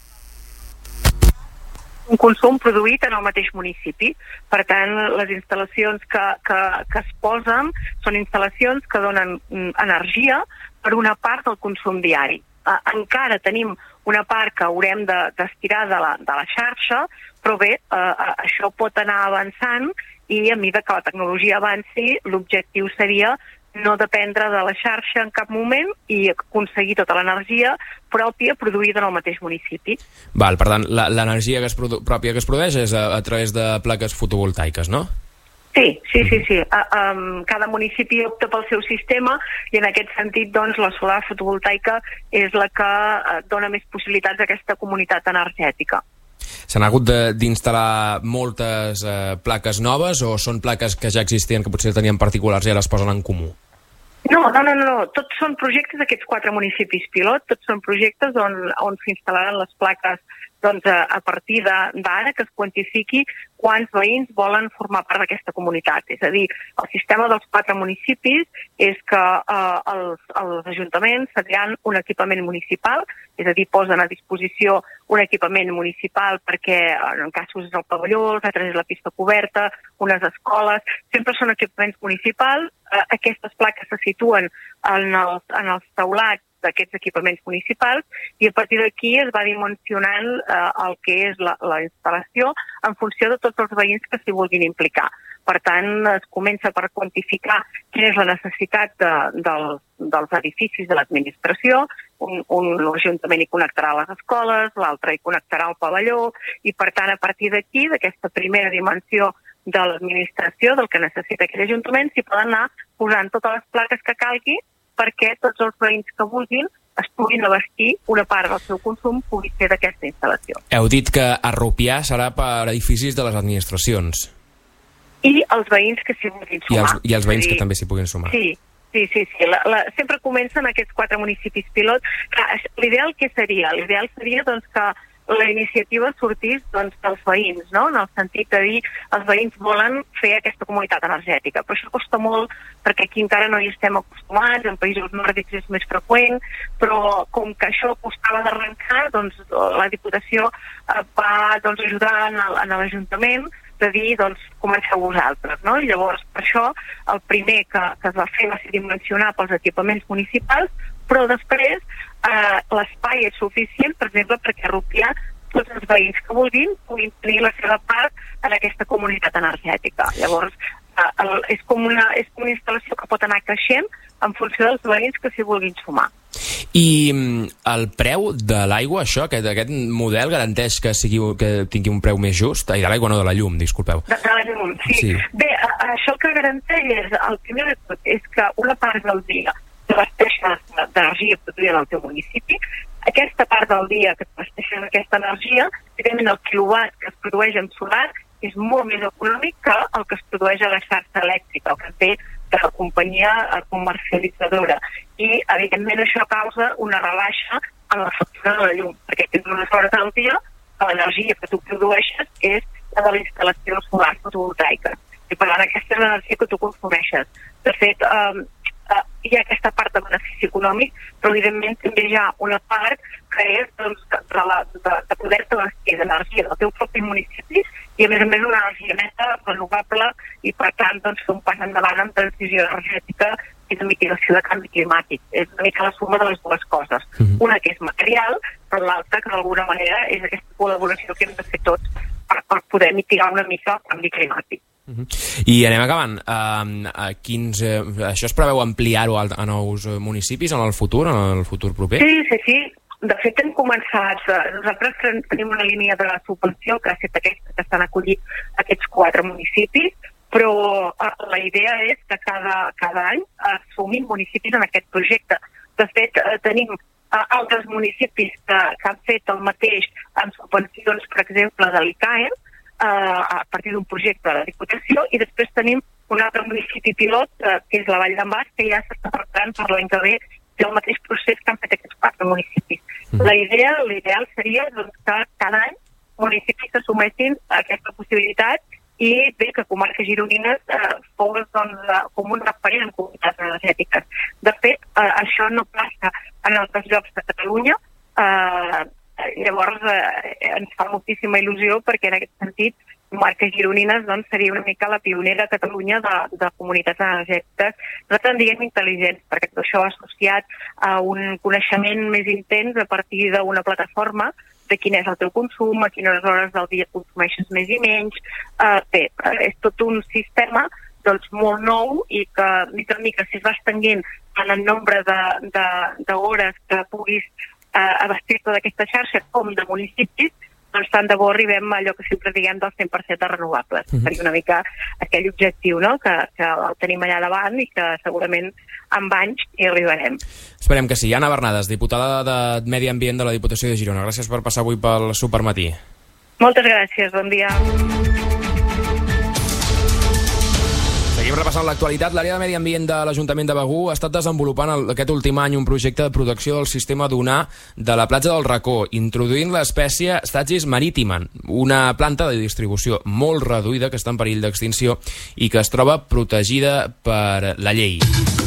un consum produït en el mateix municipi. Per tant, les instal·lacions que, que, que es posen són instal·lacions que donen energia per una part del consum diari. Eh, encara tenim una part que haurem de, d'estirar de la, de la xarxa, però bé, eh, això pot anar avançant i a mesura que la tecnologia avanci, l'objectiu seria no dependre de la xarxa en cap moment i aconseguir tota l'energia pròpia produïda en el mateix municipi. Val, per tant, l'energia que es produ- pròpia que es produeix és a, a través de plaques fotovoltaiques, no? Sí, sí, sí, sí. Uh, um, cada municipi opta pel seu sistema i en aquest sentit, doncs, la solar fotovoltaica és la que uh, dona més possibilitats a aquesta comunitat energètica. S'han hagut de, d'instal·lar moltes eh, plaques noves o són plaques que ja existien, que potser tenien particulars i ja les posen en comú? No, no, no, no. Tots són projectes d'aquests quatre municipis pilot, tots són projectes on, on s'instal·laran les plaques doncs, a, a partir d'ara, que es quantifiqui quants veïns volen formar part d'aquesta comunitat. És a dir, el sistema dels quatre municipis és que eh, els, els ajuntaments cediran un equipament municipal, és a dir, posen a disposició un equipament municipal perquè en casos és el pavelló, els altres és la pista coberta, unes escoles, sempre són equipaments municipals. Eh, aquestes plaques se situen en els, en els taulats d'aquests equipaments municipals i a partir d'aquí es va dimensionant eh, el que és la, la instal·lació en funció de tots els veïns que s'hi vulguin implicar. Per tant, es comença per quantificar quina és la necessitat de, del, dels edificis de l'administració. Un, un ajuntament hi connectarà les escoles, l'altre hi connectarà el pavelló i, per tant, a partir d'aquí, d'aquesta primera dimensió de l'administració, del que necessita aquell ajuntament, s'hi poden anar posant totes les plaques que calgui perquè tots els veïns que vulguin es puguin abastir una part del seu consum pugui ser d'aquesta instal·lació. Heu dit que a Rupià serà per edificis de les administracions. i els veïns que s'hi vulguin I els, sumar. i els veïns Sí. que també s'hi puguin sumar. Sí, sí, sí. sí. La, la, sempre comencen aquests quatre municipis pilot. Clar, l'ideal què seria? L'ideal seria doncs, que la iniciativa sortís doncs, dels veïns, no? En el sentit de dir els veïns volen fer aquesta comunitat energètica, però això costa molt perquè aquí encara no hi estem acostumats, en països nòrdics és més freqüent, però com que això costava d'arrencar, doncs la Diputació eh, va doncs, ajudar en, el, en l'Ajuntament de dir, doncs, comenceu vosaltres, no? I llavors, per això, el primer que, que es va fer va ser dimensionar pels equipaments municipals, però després eh, l'espai és suficient, per exemple, perquè Rupià tots els veïns que vulguin puguin tenir la seva part en aquesta comunitat energètica. Llavors, eh, el, és, com una, és com una instal·lació que pot anar creixent en funció dels veïns que s'hi vulguin sumar. I el preu de l'aigua, això, aquest, aquest model garanteix que, sigui, que tingui un preu més just? Ai, de l'aigua no, de la llum, disculpeu. De, de la llum, sí. sí. Bé, a, a, això el que garanteix és, el primer de tot, és que una part del dia que abasteixes d'energia produïda en el teu municipi, aquesta part del dia que abasteixes aquesta energia, evidentment el quilowatt que es produeix en solar és molt més econòmic que el que es produeix a la xarxa elèctrica, el que té de la companyia comercialitzadora. I, evidentment, això causa una rebaixa en la factura de la llum, perquè tens unes hores al dia que l'energia que tu produeixes és la de la instal·lació solar fotovoltaica. I, per tant, aquesta és l'energia que tu consumeixes. De fet, eh, eh, hi ha aquesta part de benefici econòmic, però, evidentment, també hi ha una part que és doncs, de, la, de, de poder-te vestir d'energia del teu propi municipi i, a més a més, una energia neta, renovable, i, per tant, doncs, fer un pas endavant en transició energètica i de mitigació de canvi climàtic. És una mica la suma de les dues coses. Mm-hmm. Una que és material, però l'altra que, d'alguna manera, és aquesta col·laboració que hem de fer tots per, per poder mitigar una mica el canvi climàtic. Mm-hmm. I anem acabant. Uh, a quins, uh, això es preveu ampliar-ho a, a nous municipis en el futur, en el futur proper? Sí, sí, sí. De fet, hem començat, nosaltres tenim una línia de subvenció que ha estat aquesta, que s'han acollit aquests quatre municipis, però eh, la idea és que cada, cada any es sumin municipis en aquest projecte. De fet, eh, tenim eh, altres municipis que, que han fet el mateix en subvencions, per exemple, de l'I C A E, eh, a partir d'un projecte de la Diputació, i després tenim un altre municipi pilot, eh, que és la Vall d'en Bas, que ja s'està preparant per l'any que ve el mateix procés que han fet aquests quatre municipis. Mm. La idea, l'ideal seria doncs, que cada any municipis s'assumeixin a aquesta possibilitat i bé que comarques gironines eh, fos doncs, com un referent en comunitats energètiques. De fet, eh, això no passa en altres llocs de Catalunya, eh, llavors eh, ens fa moltíssima il·lusió perquè en aquest sentit comarques gironines doncs, seria una mica la pionera a Catalunya de, de comunitats energètiques. Nosaltres en diem intel·ligents, perquè tot això associat a un coneixement més intens a partir d'una plataforma de quin és el teu consum, a quines hores del dia consumeixes més i menys. Uh, bé, és tot un sistema doncs, molt nou i que, mica en mica, si es va estenguent en el nombre d'hores que puguis uh, abastir-te d'aquesta xarxa com de municipis, doncs tant de bo arribem a allò que sempre diguem del cent per cent de renovables. Mm-hmm. Seria una mica aquell objectiu, no?, que, que el tenim allà davant i que segurament amb anys hi arribarem. Esperem que sí. Anna Bernades, diputada de Medi Ambient de la Diputació de Girona. Gràcies per passar avui pel Supermatí. Moltes gràcies, bon dia. Seguim repassant l'actualitat. L'àrea de Medi Ambient de l'Ajuntament de Begur ha estat desenvolupant el, aquest últim any un projecte de protecció del sistema dunar de la platja del Racó, introduint l'espècie Stagis maritima, una planta de distribució molt reduïda que està en perill d'extinció i que es troba protegida per la llei.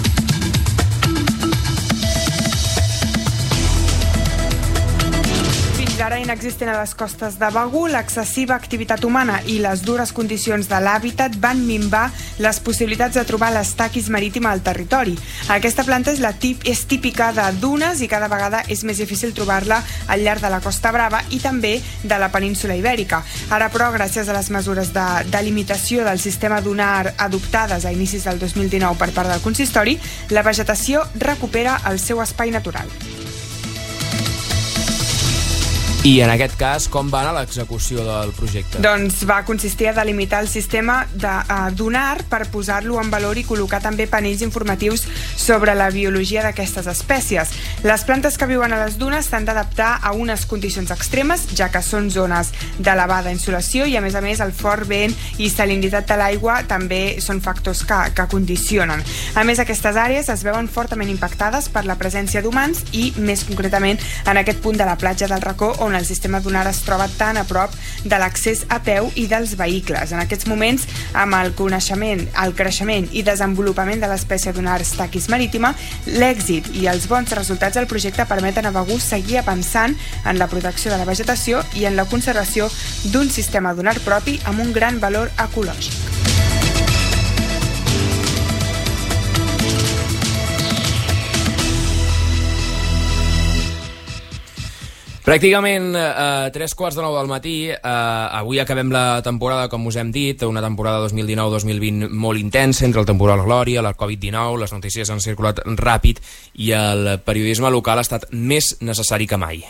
Ara inexistent a les costes de Begur, l'excessiva activitat humana i les dures condicions de l'hàbitat van minvar les possibilitats de trobar l'estaquis marítima al territori. Aquesta planta és, la tip, és típica de dunes i cada vegada és més difícil trobar-la al llarg de la Costa Brava i també de la península Ibèrica. Ara, però, gràcies a les mesures de, de limitació del sistema dunar adoptades a inicis del dos mil dinou per part del consistori, la vegetació recupera el seu espai natural. I en aquest cas, com va anar l'execució del projecte? Doncs va consistir a delimitar el sistema de uh, Dunar per posar-lo en valor i col·locar també panells informatius sobre la biologia d'aquestes espècies. Les plantes que viuen a les dunes s'han d'adaptar a unes condicions extremes, ja que són zones d'elevada insolació i, a més a més, el fort vent i salinitat de l'aigua també són factors que, que condicionen. A més, aquestes àrees es veuen fortament impactades per la presència d'humans i, més concretament, en aquest punt de la platja del Racó, on el sistema dunar es troba tan a prop de l'accés a peu i dels vehicles. En aquests moments, amb el coneixement, el creixement i desenvolupament de l'espècie dunar Stachys maritima, l'èxit i els bons resultats del projecte permeten a Begur seguir pensant en la protecció de la vegetació i en la conservació d'un sistema dunar propi amb un gran valor ecològic. Pràcticament a eh, tres quarts de nou del matí, eh, avui acabem la temporada, com us hem dit, una temporada dos mil dinou dos mil vint molt intensa, entre el temporal Glòria, la covid dinou, les notícies han circulat ràpid i el periodisme local ha estat més necessari que mai.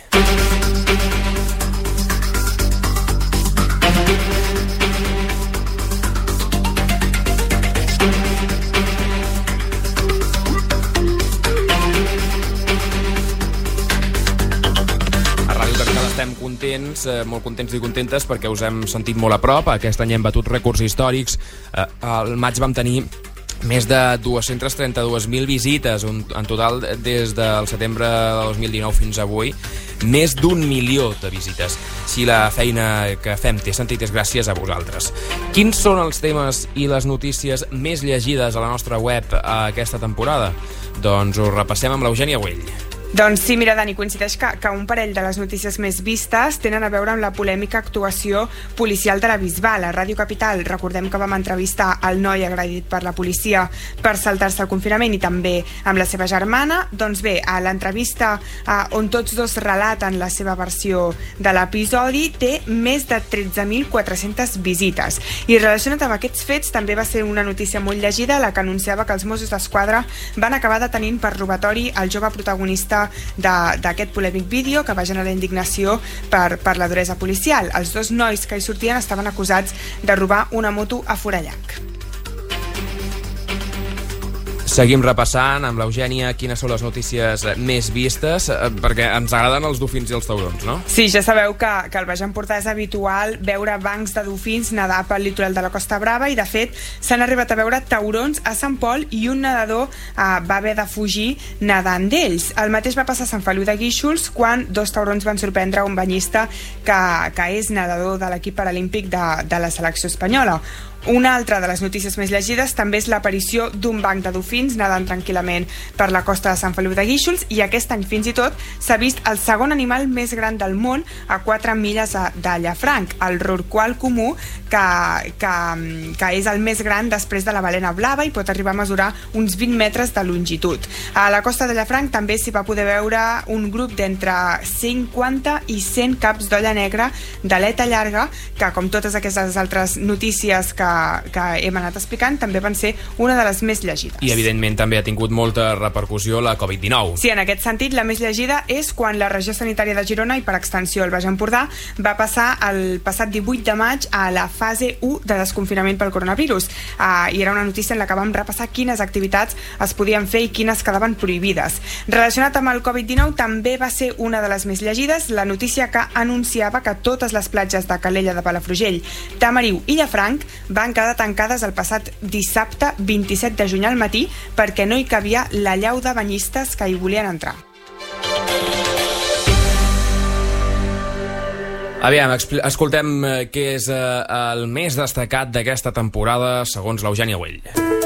Estem contents, eh, molt contents i contentes perquè us hem sentit molt a prop. Aquest any hem batut rècords històrics. Eh, al maig vam tenir més de dues-centes trenta-dues mil visites, un, en total des del setembre de dos mil dinou fins avui. Més d'un milió de visites. Si la feina que fem té sentit és gràcies a vosaltres. Quins són els temes i les notícies més llegides a la nostra web aquesta temporada? Doncs ho repassem amb l'Eugènia Güell. Doncs sí, mira, Dani, coincideix que, que un parell de les notícies més vistes tenen a veure amb la polèmica actuació policial de la Bisbal. A Ràdio Capital recordem que vam entrevistar el noi agredit per la policia per saltar-se el confinament i també amb la seva germana. Doncs bé, a l'entrevista eh, on tots dos relaten la seva versió de l'episodi té més de tretze mil quatre-centes visites. I relacionat amb aquests fets també va ser una notícia molt llegida la que anunciava que els Mossos d'Esquadra van acabar detenint per robatori el jove protagonista d'aquest polèmic vídeo que va generar indignació per, per la duresa policial. Els dos nois que hi sortien estaven acusats de robar una moto a Forallac. Seguim repassant amb l'Eugènia quines són les notícies més vistes, perquè ens agraden els dofins i els taurons, no? Sí, ja sabeu que, que al Baix Empordà és habitual veure bancs de dofins nedar pel litoral de la Costa Brava i, de fet, s'han arribat a veure taurons a Sant Pol i un nedador eh, va haver de fugir nedant d'ells. El mateix va passar a Sant Feliu de Guíxols quan dos taurons van sorprendre un banyista que, que és nedador de l'equip paralímpic de, de la selecció espanyola. Una altra de les notícies més llegides també és l'aparició d'un banc de dofins nedant tranquil·lament per la costa de Sant Feliu de Guíxols, i aquest any fins i tot s'ha vist el segon animal més gran del món a quatre milles de Llafranc, el rorqual comú, que, que, que és el més gran després de la balena blava i pot arribar a mesurar uns vint metres de longitud. A la costa de Llafranc també s'hi va poder veure un grup d'entre cinquanta i cent caps d'olla negra d'aleta llarga, que, com totes aquestes altres notícies que que hem anat explicant, també van ser una de les més llegides. I, evidentment, també ha tingut molta repercussió la covid dinou. Sí, en aquest sentit, la més llegida és quan la regió sanitària de Girona, i per extensió el Baix Empordà, va passar el passat divuit de maig a la fase u de desconfinament pel coronavirus. Uh, I era una notícia en la que vam repassar quines activitats es podien fer i quines quedaven prohibides. Relacionat amb el covid dinou, també va ser una de les més llegides la notícia que anunciava que totes les platges de Calella de Palafrugell, Tamariu i Llafranc van quedar tancades el passat dissabte vint-i-set de juny al matí perquè no hi cabia la llau de banyistes que hi volien entrar. Aviam, escoltem què és el més destacat d'aquesta temporada segons l'Eugènia Güell.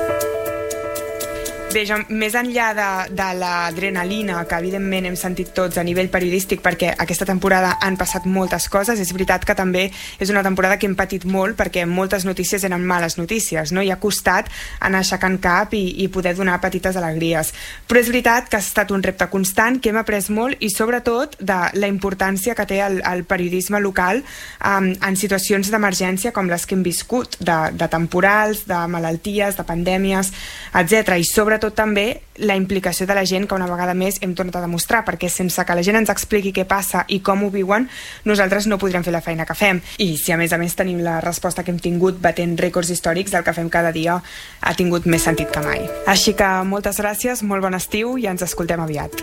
Bé, jo, més enllà de, de l'adrenalina que evidentment hem sentit tots a nivell periodístic, perquè aquesta temporada han passat moltes coses, és veritat que també és una temporada que hem patit molt perquè moltes notícies eren males notícies, no? I ha costat anar aixecant cap i, i poder donar petites alegries. Però és veritat que ha estat un repte constant, que hem après molt, i sobretot de la importància que té el, el periodisme local um, en situacions d'emergència com les que hem viscut, de, de temporals, de malalties, de pandèmies, etcètera. I sobretot sobretot també la implicació de la gent, que una vegada més hem tornat a demostrar, perquè sense que la gent ens expliqui què passa i com ho viuen, nosaltres no podrem fer la feina que fem. I si a més a més tenim la resposta que hem tingut batent rècords històrics, el que fem cada dia ha tingut més sentit que mai. Així que moltes gràcies, molt bon estiu i ens escoltem aviat.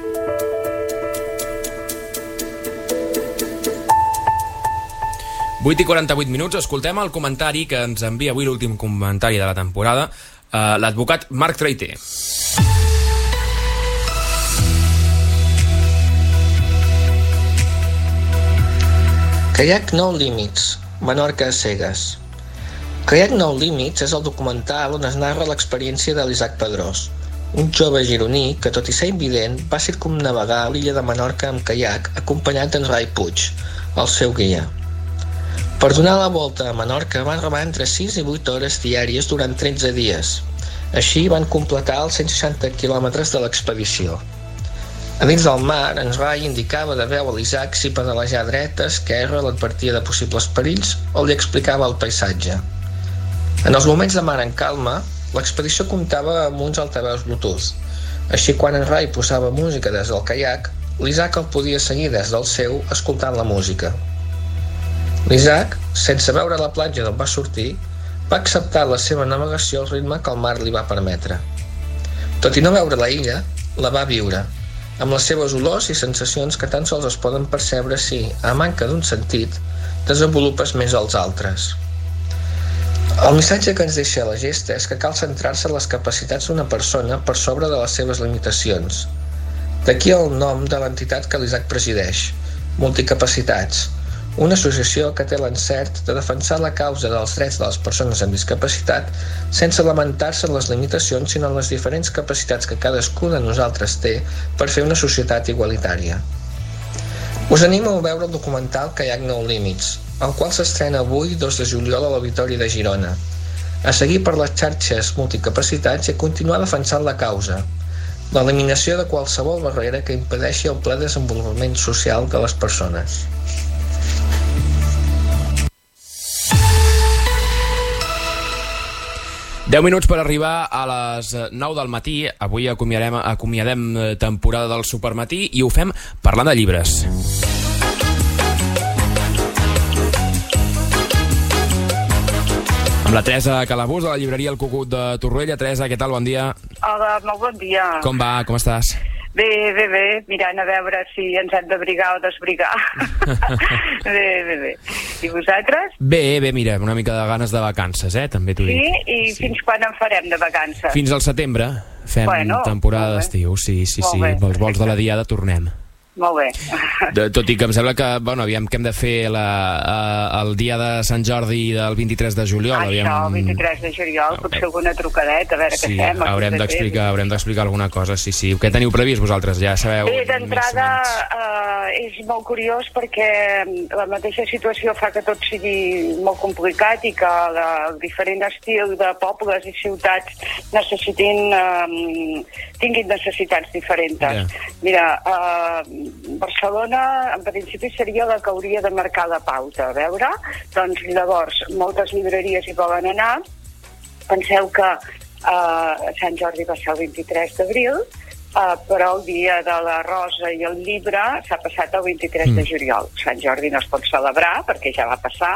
vuit i quaranta-vuit minuts, escoltem el comentari que ens envia avui, l'últim comentari de la temporada, eh, l'advocat Marc Traiter. Kayak No Limits, Menorca a cegues. Kayak No Limits és el documental on es narra l'experiència de l'Isaac Pedrós, un jove gironí que, tot i ser invident, va circumnavegar l'illa de Menorca amb kayak acompanyat d'en Rai Puig, el seu guia. Per donar la volta a Menorca van remar entre sis i vuit hores diàries durant tretze dies. Així van completar els cent seixanta quilòmetres de l'expedició. A dins del mar, en Rai indicava de veu a l'Isaac si pedalejar dreta, esquerra, l'advertia de possibles perills o li explicava el paisatge. En els moments de mar en calma, l'expedició comptava amb uns altaveus Bluetooth. Així, quan en Rai posava música des del kayak, l'Isaac el podia seguir des del seu escoltant la música. L'Isaac, sense veure la platja d'on va sortir, va acceptar la seva navegació al ritme que el mar li va permetre. Tot i no veure la illa, la va viure, amb les seves olors i sensacions que tan sols es poden percebre si, a manca d'un sentit, desenvolupes més els altres. El missatge que ens deixa la gesta és que cal centrar-se en les capacitats d'una persona per sobre de les seves limitacions. D'aquí el nom de l'entitat que l'Isaac presideix, Multicapacitats, una associació que té l'encert de defensar la causa dels drets de les persones amb discapacitat sense lamentar-se en les limitacions, sinó en les diferents capacitats que cadascú de nosaltres té per fer una societat igualitària. Us animo a veure el documental Kayak No Limits, el qual s'estrena avui, dos de juliol, a l'Auditori de Girona. A seguir per les xarxes Multicapacitats i a continuar defensant la causa, l'eliminació de qualsevol barrera que impedeixi el ple desenvolupament social de les persones. deu minuts per arribar a les nou del matí. Avui acomiadem, acomiadem temporada del Supermatí i ho fem parlant de llibres. Amb la Teresa Calabús, de la llibreria El Cucut de Torroella. Teresa, què tal? Bon dia. Hola, molt bon dia. Com va? Com estàs? Bé, bé, bé, mirant a veure si ens hem d'abrigar o desbrigar. bé, bé, bé. I vosaltres? Bé, bé, mira, una mica de ganes de vacances, eh? També t'ho dic. Sí? I sí. Fins quan en farem de vacances? Fins al setembre fem bueno, temporada d'estiu, sí, sí, sí. Amb els vols de la Diada tornem. Molt bé. De, tot i que em sembla que, bueno, aviam que hem de fer la, uh, el dia de Sant Jordi del vint-i-tres de juliol. Això, aviam... el vint-i-tres de juliol, potser alguna trucadeta, a veure sí, què fem. Haurem d'explicar haurem d'explicar alguna cosa, sí, sí. Què teniu previst vosaltres? Ja sabeu. Bé, d'entrada uh, és molt curiós perquè la mateixa situació fa que tot sigui molt complicat i que el diferent estil de pobles i ciutats necessitin, um, tinguin necessitats diferents. Yeah. Mira, uh, Barcelona en principi seria la que hauria de marcar la pauta, a veure? Doncs llavors, moltes llibreries hi volen anar. Penseu que uh, Sant Jordi va ser el vint-i-tres d'abril, uh, però el dia de la rosa i el llibre s'ha passat el vint-i-tres mm. de juliol. Sant Jordi no es pot celebrar perquè ja va passar,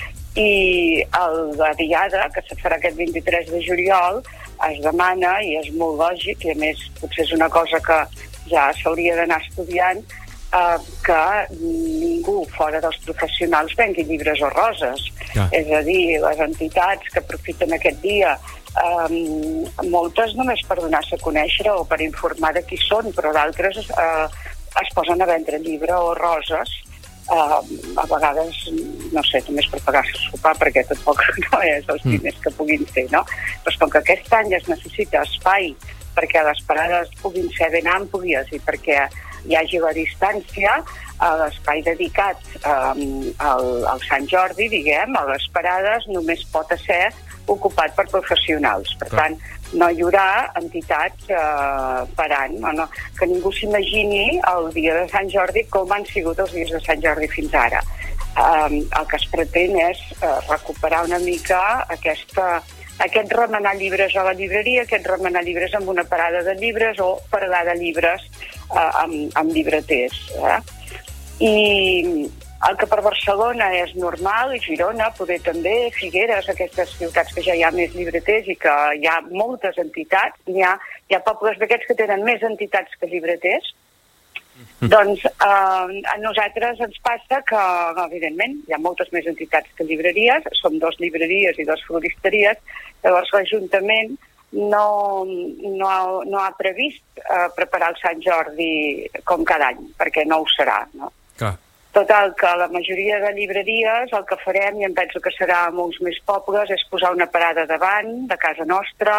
i el, la diada, que se farà aquest vint-i-tres de juliol, es demana, i és molt lògic, i a més potser és una cosa que ja s'hauria d'anar estudiant, eh, que ningú fora dels professionals vengui llibres o roses. Ja. És a dir, les entitats que aprofiten aquest dia, eh, moltes només per donar-se a conèixer o per informar de qui són, però d'altres eh, es posen a vendre llibre o roses, eh, a vegades, no sé, només per pagar-se el sopar, perquè tampoc no és els diners que puguin fer, no? Però com que aquest any es necessita espai perquè les parades puguin ser ben àmplies i perquè hi hagi la distància, l'espai dedicat um, al, al Sant Jordi, diguem, a les parades, només pot ser ocupat per professionals. Per Clar. tant, no hi haurà entitats uh, parant. No, no, que ningú s'imagini el dia de Sant Jordi com han sigut els dies de Sant Jordi fins ara. Um, el que es pretén és uh, recuperar una mica aquesta aquest remenar llibres a la llibreria, aquest remenar llibres amb una parada de llibres o parlar de llibres eh, amb, amb llibreters. Eh? I el que per Barcelona és normal, i Girona, poder també, Figueres, aquestes ciutats que ja hi ha més llibreters i que hi ha moltes entitats, hi ha, hi ha pobles d'aquests que tenen més entitats que llibreters, mm. doncs eh, a nosaltres ens passa que, evidentment, hi ha moltes més entitats que llibreries, som dos llibreries i dos floristeries, llavors l'Ajuntament no, no, ha, no ha previst eh, preparar el Sant Jordi com cada any, perquè no ho serà, no? Clar. Total, que la majoria de llibreries el que farem, i em penso que serà a molts més pobles, és posar una parada davant de casa nostra,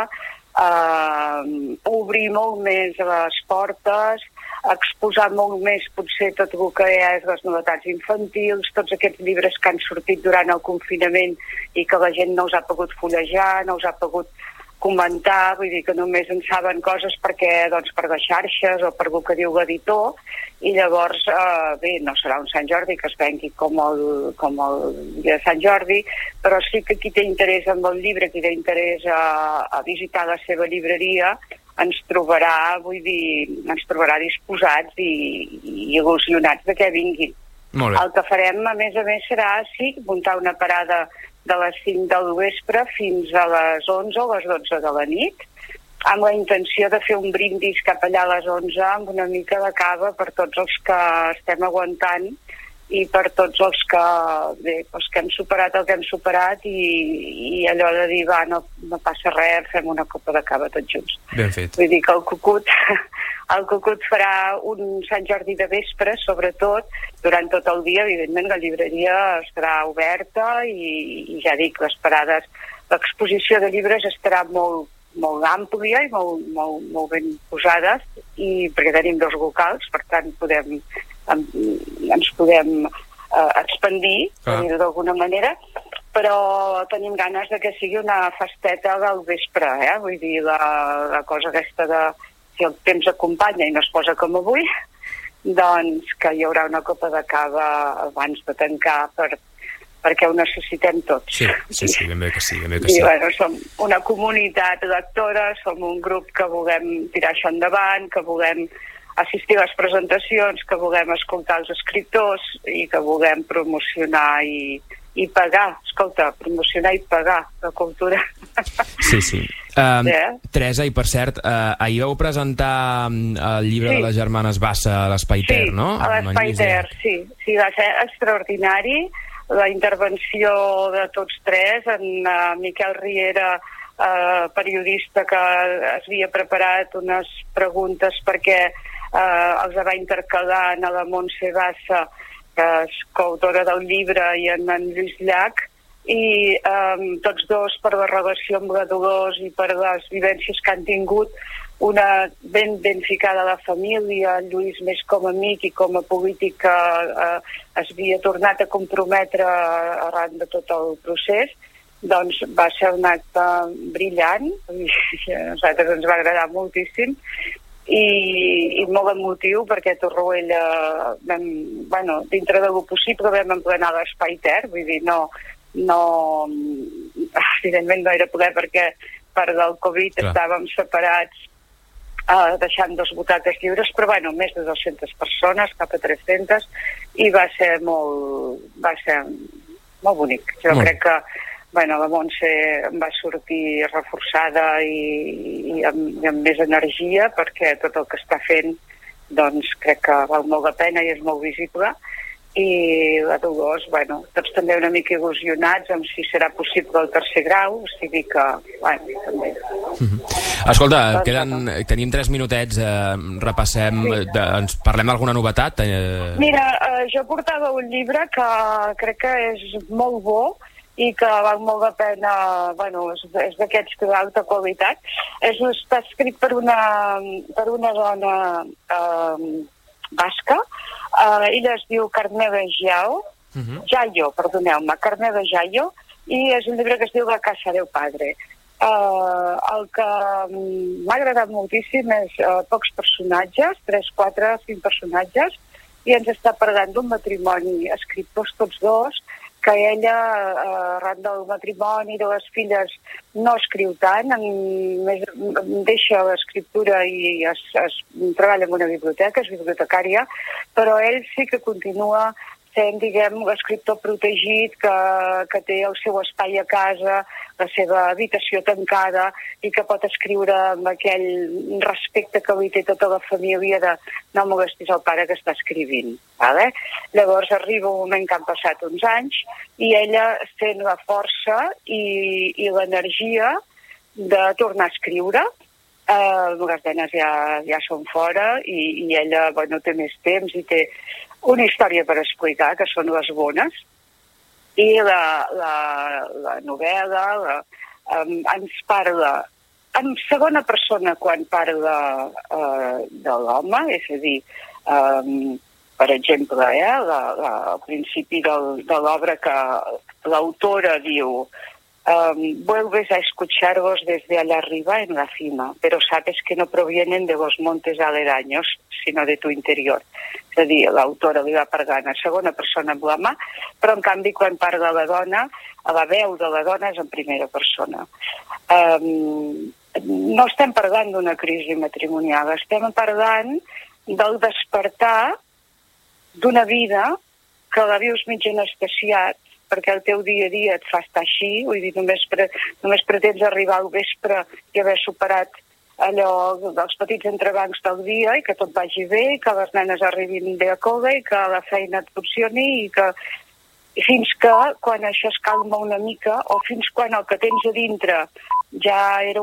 eh, obrir molt més les portes, exposar molt més potser tot el que és les novetats infantils, tots aquests llibres que han sortit durant el confinament i que la gent no us ha pogut fullejar, no us ha pogut comentar, vull dir que només en saben coses perquè, doncs, per les xarxes o per el que diu l'editor, i llavors, eh, bé, no serà un Sant Jordi que es vengui com el, com el dia de Sant Jordi, però sí que qui té interès en el llibre, qui té interès a, a visitar la seva llibreria, ens trobarà, vull dir, ens trobarà disposats i, i il·lusionats de que vinguin. Molt bé. El que farem, a més a més, serà, sí, muntar una parada de les cinc del vespre fins a les onze o les dotze de la nit, amb la intenció de fer un brindis cap allà a les onze amb una mica de cava per tots els que estem aguantant i per tots els que, bé, els que hem superat el que hem superat i, i allò de dir, va, no, no passa res, fem una copa de cava tots junts. Ben fet. Vull dir que el Cucut, el Cucut farà un Sant Jordi de vespre, sobretot, durant tot el dia, evidentment la llibreria estarà oberta i, i ja dic, les parades, l'exposició de llibres estarà molt, molt àmplia i molt, molt, molt ben posades, i perquè tenim dos locals, per tant podem ens podem eh, expandir, per dir-ho d'alguna manera, però tenim ganes de que sigui una festeta del vespre, eh? Vull dir, la, la cosa aquesta de si el temps acompanya i no es posa com avui, doncs que hi haurà una copa de cava abans de tancar per, perquè ho necessitem tots. Sí, sí, sí, ben bé que sí, ben bé que sí. I, bueno, som una comunitat lectora, som un grup que volem tirar això endavant, que volem assistir a les presentacions, que volem escoltar els escriptors i que volem promocionar i, i pagar, escolta, promocionar i pagar la cultura. Sí, sí. Um, yeah. Teresa, i per cert, uh, ahir vau presentar el llibre sí. de les germanes Bassa a l'Espai Ter, sí, no? Sí, a l'Espai Ter, sí. Sí, va ser extraordinari la intervenció de tots tres, en uh, Miquel Riera, uh, periodista que havia preparat unes preguntes perquè Uh, els va intercalar a la Montse Bassa, que és coautora del llibre, i en, en Lluís Llach, i um, tots dos, per la relació amb la Dolors i per les vivències que han tingut, una ben, ben ficada a la família, en Lluís més com a amic i com a polític que uh, es havia tornat a comprometre arran de tot el procés, doncs va ser un acte brillant, i a nosaltres ens va agradar moltíssim, i, i molt emotiu perquè a Torroella vam, bueno, dintre de lo possible vam emplenar l'Espai Ter, vull dir, no, no evidentment no era poder perquè per del Covid Clar. Estàvem separats uh, deixant dos butaques lliures, però bueno, més de dues-centes persones, cap a tres-centes, i va ser molt va ser molt bonic. Jo molt. crec que bueno, la Montse em va sortir reforçada i, i, amb, i amb més energia perquè tot el que està fent doncs crec que val molt la pena i és molt visible, i la Dolors, bueno, tots també una mica il·lusionats amb si serà possible el tercer grau, o sigui que, bueno, també. Mm-hmm. Escolta, doncs, queden, tenim tres minutets, eh, repassem, sí. de, ens parlem d'alguna novetat? Eh... Mira, eh, jo portava un llibre que crec que és molt bo, i que val molt la pena, bueno, és, és d'aquests d'alta qualitat. És, està escrit per una, per una dona eh, basca, eh, ella es diu Carmela Jao, uh-huh. Jayo, perdoneu-me, Carmela Jayo, i és un llibre que es diu La casa del padre. Eh, el que m'ha agradat moltíssim és eh, pocs personatges, tres, quatre, cinc personatges, i ens està parlant d'un matrimoni escriptors tots dos, que ella, arran del matrimoni de les filles, no escriu tant, en, més, deixa l'escriptura i es, es treballa en una biblioteca, és bibliotecària, però ell sí que continua sent, diguem, l'escriptor protegit que, que té el seu espai a casa, la seva habitació tancada i que pot escriure amb aquell respecte que li té tota la família de no molestis el pare que està escrivint. Vale? Llavors arriba un moment que han passat uns anys i ella sent la força i, i l'energia de tornar a escriure. Uh, les nenes ja, ja són fora i, i ella bueno, té més temps i té una història per explicar, que són les bones, i la, la, la novel·la la, um, ens parla en segona persona quan parla uh, de l'home, és a dir, um, per exemple, eh, la, la, al principi del, de l'obra que l'autora diu Um, vuelves a escucharlos desde allá arriba en la cima, pero sabes que no provienen de los montes aledaños, sino de tu interior. És a dir, l'autora li va parlant a segona persona amb la mà, però en canvi quan parla la dona, a la veu de la dona és en primera persona. Um, no estem parlant d'una crisi matrimonial, estem parlant del despertar d'una vida que la vius mig anestesiat, perquè el teu dia a dia et fa estar així, vull dir, només, pre, només pretens arribar al vespre i haver superat allò dels petits entrebancs del dia i que tot vagi bé, i que les nenes arribin bé a col·le i que la feina et funcioni i que i fins que quan això es calma una mica o fins quan el que tens a dintre ja era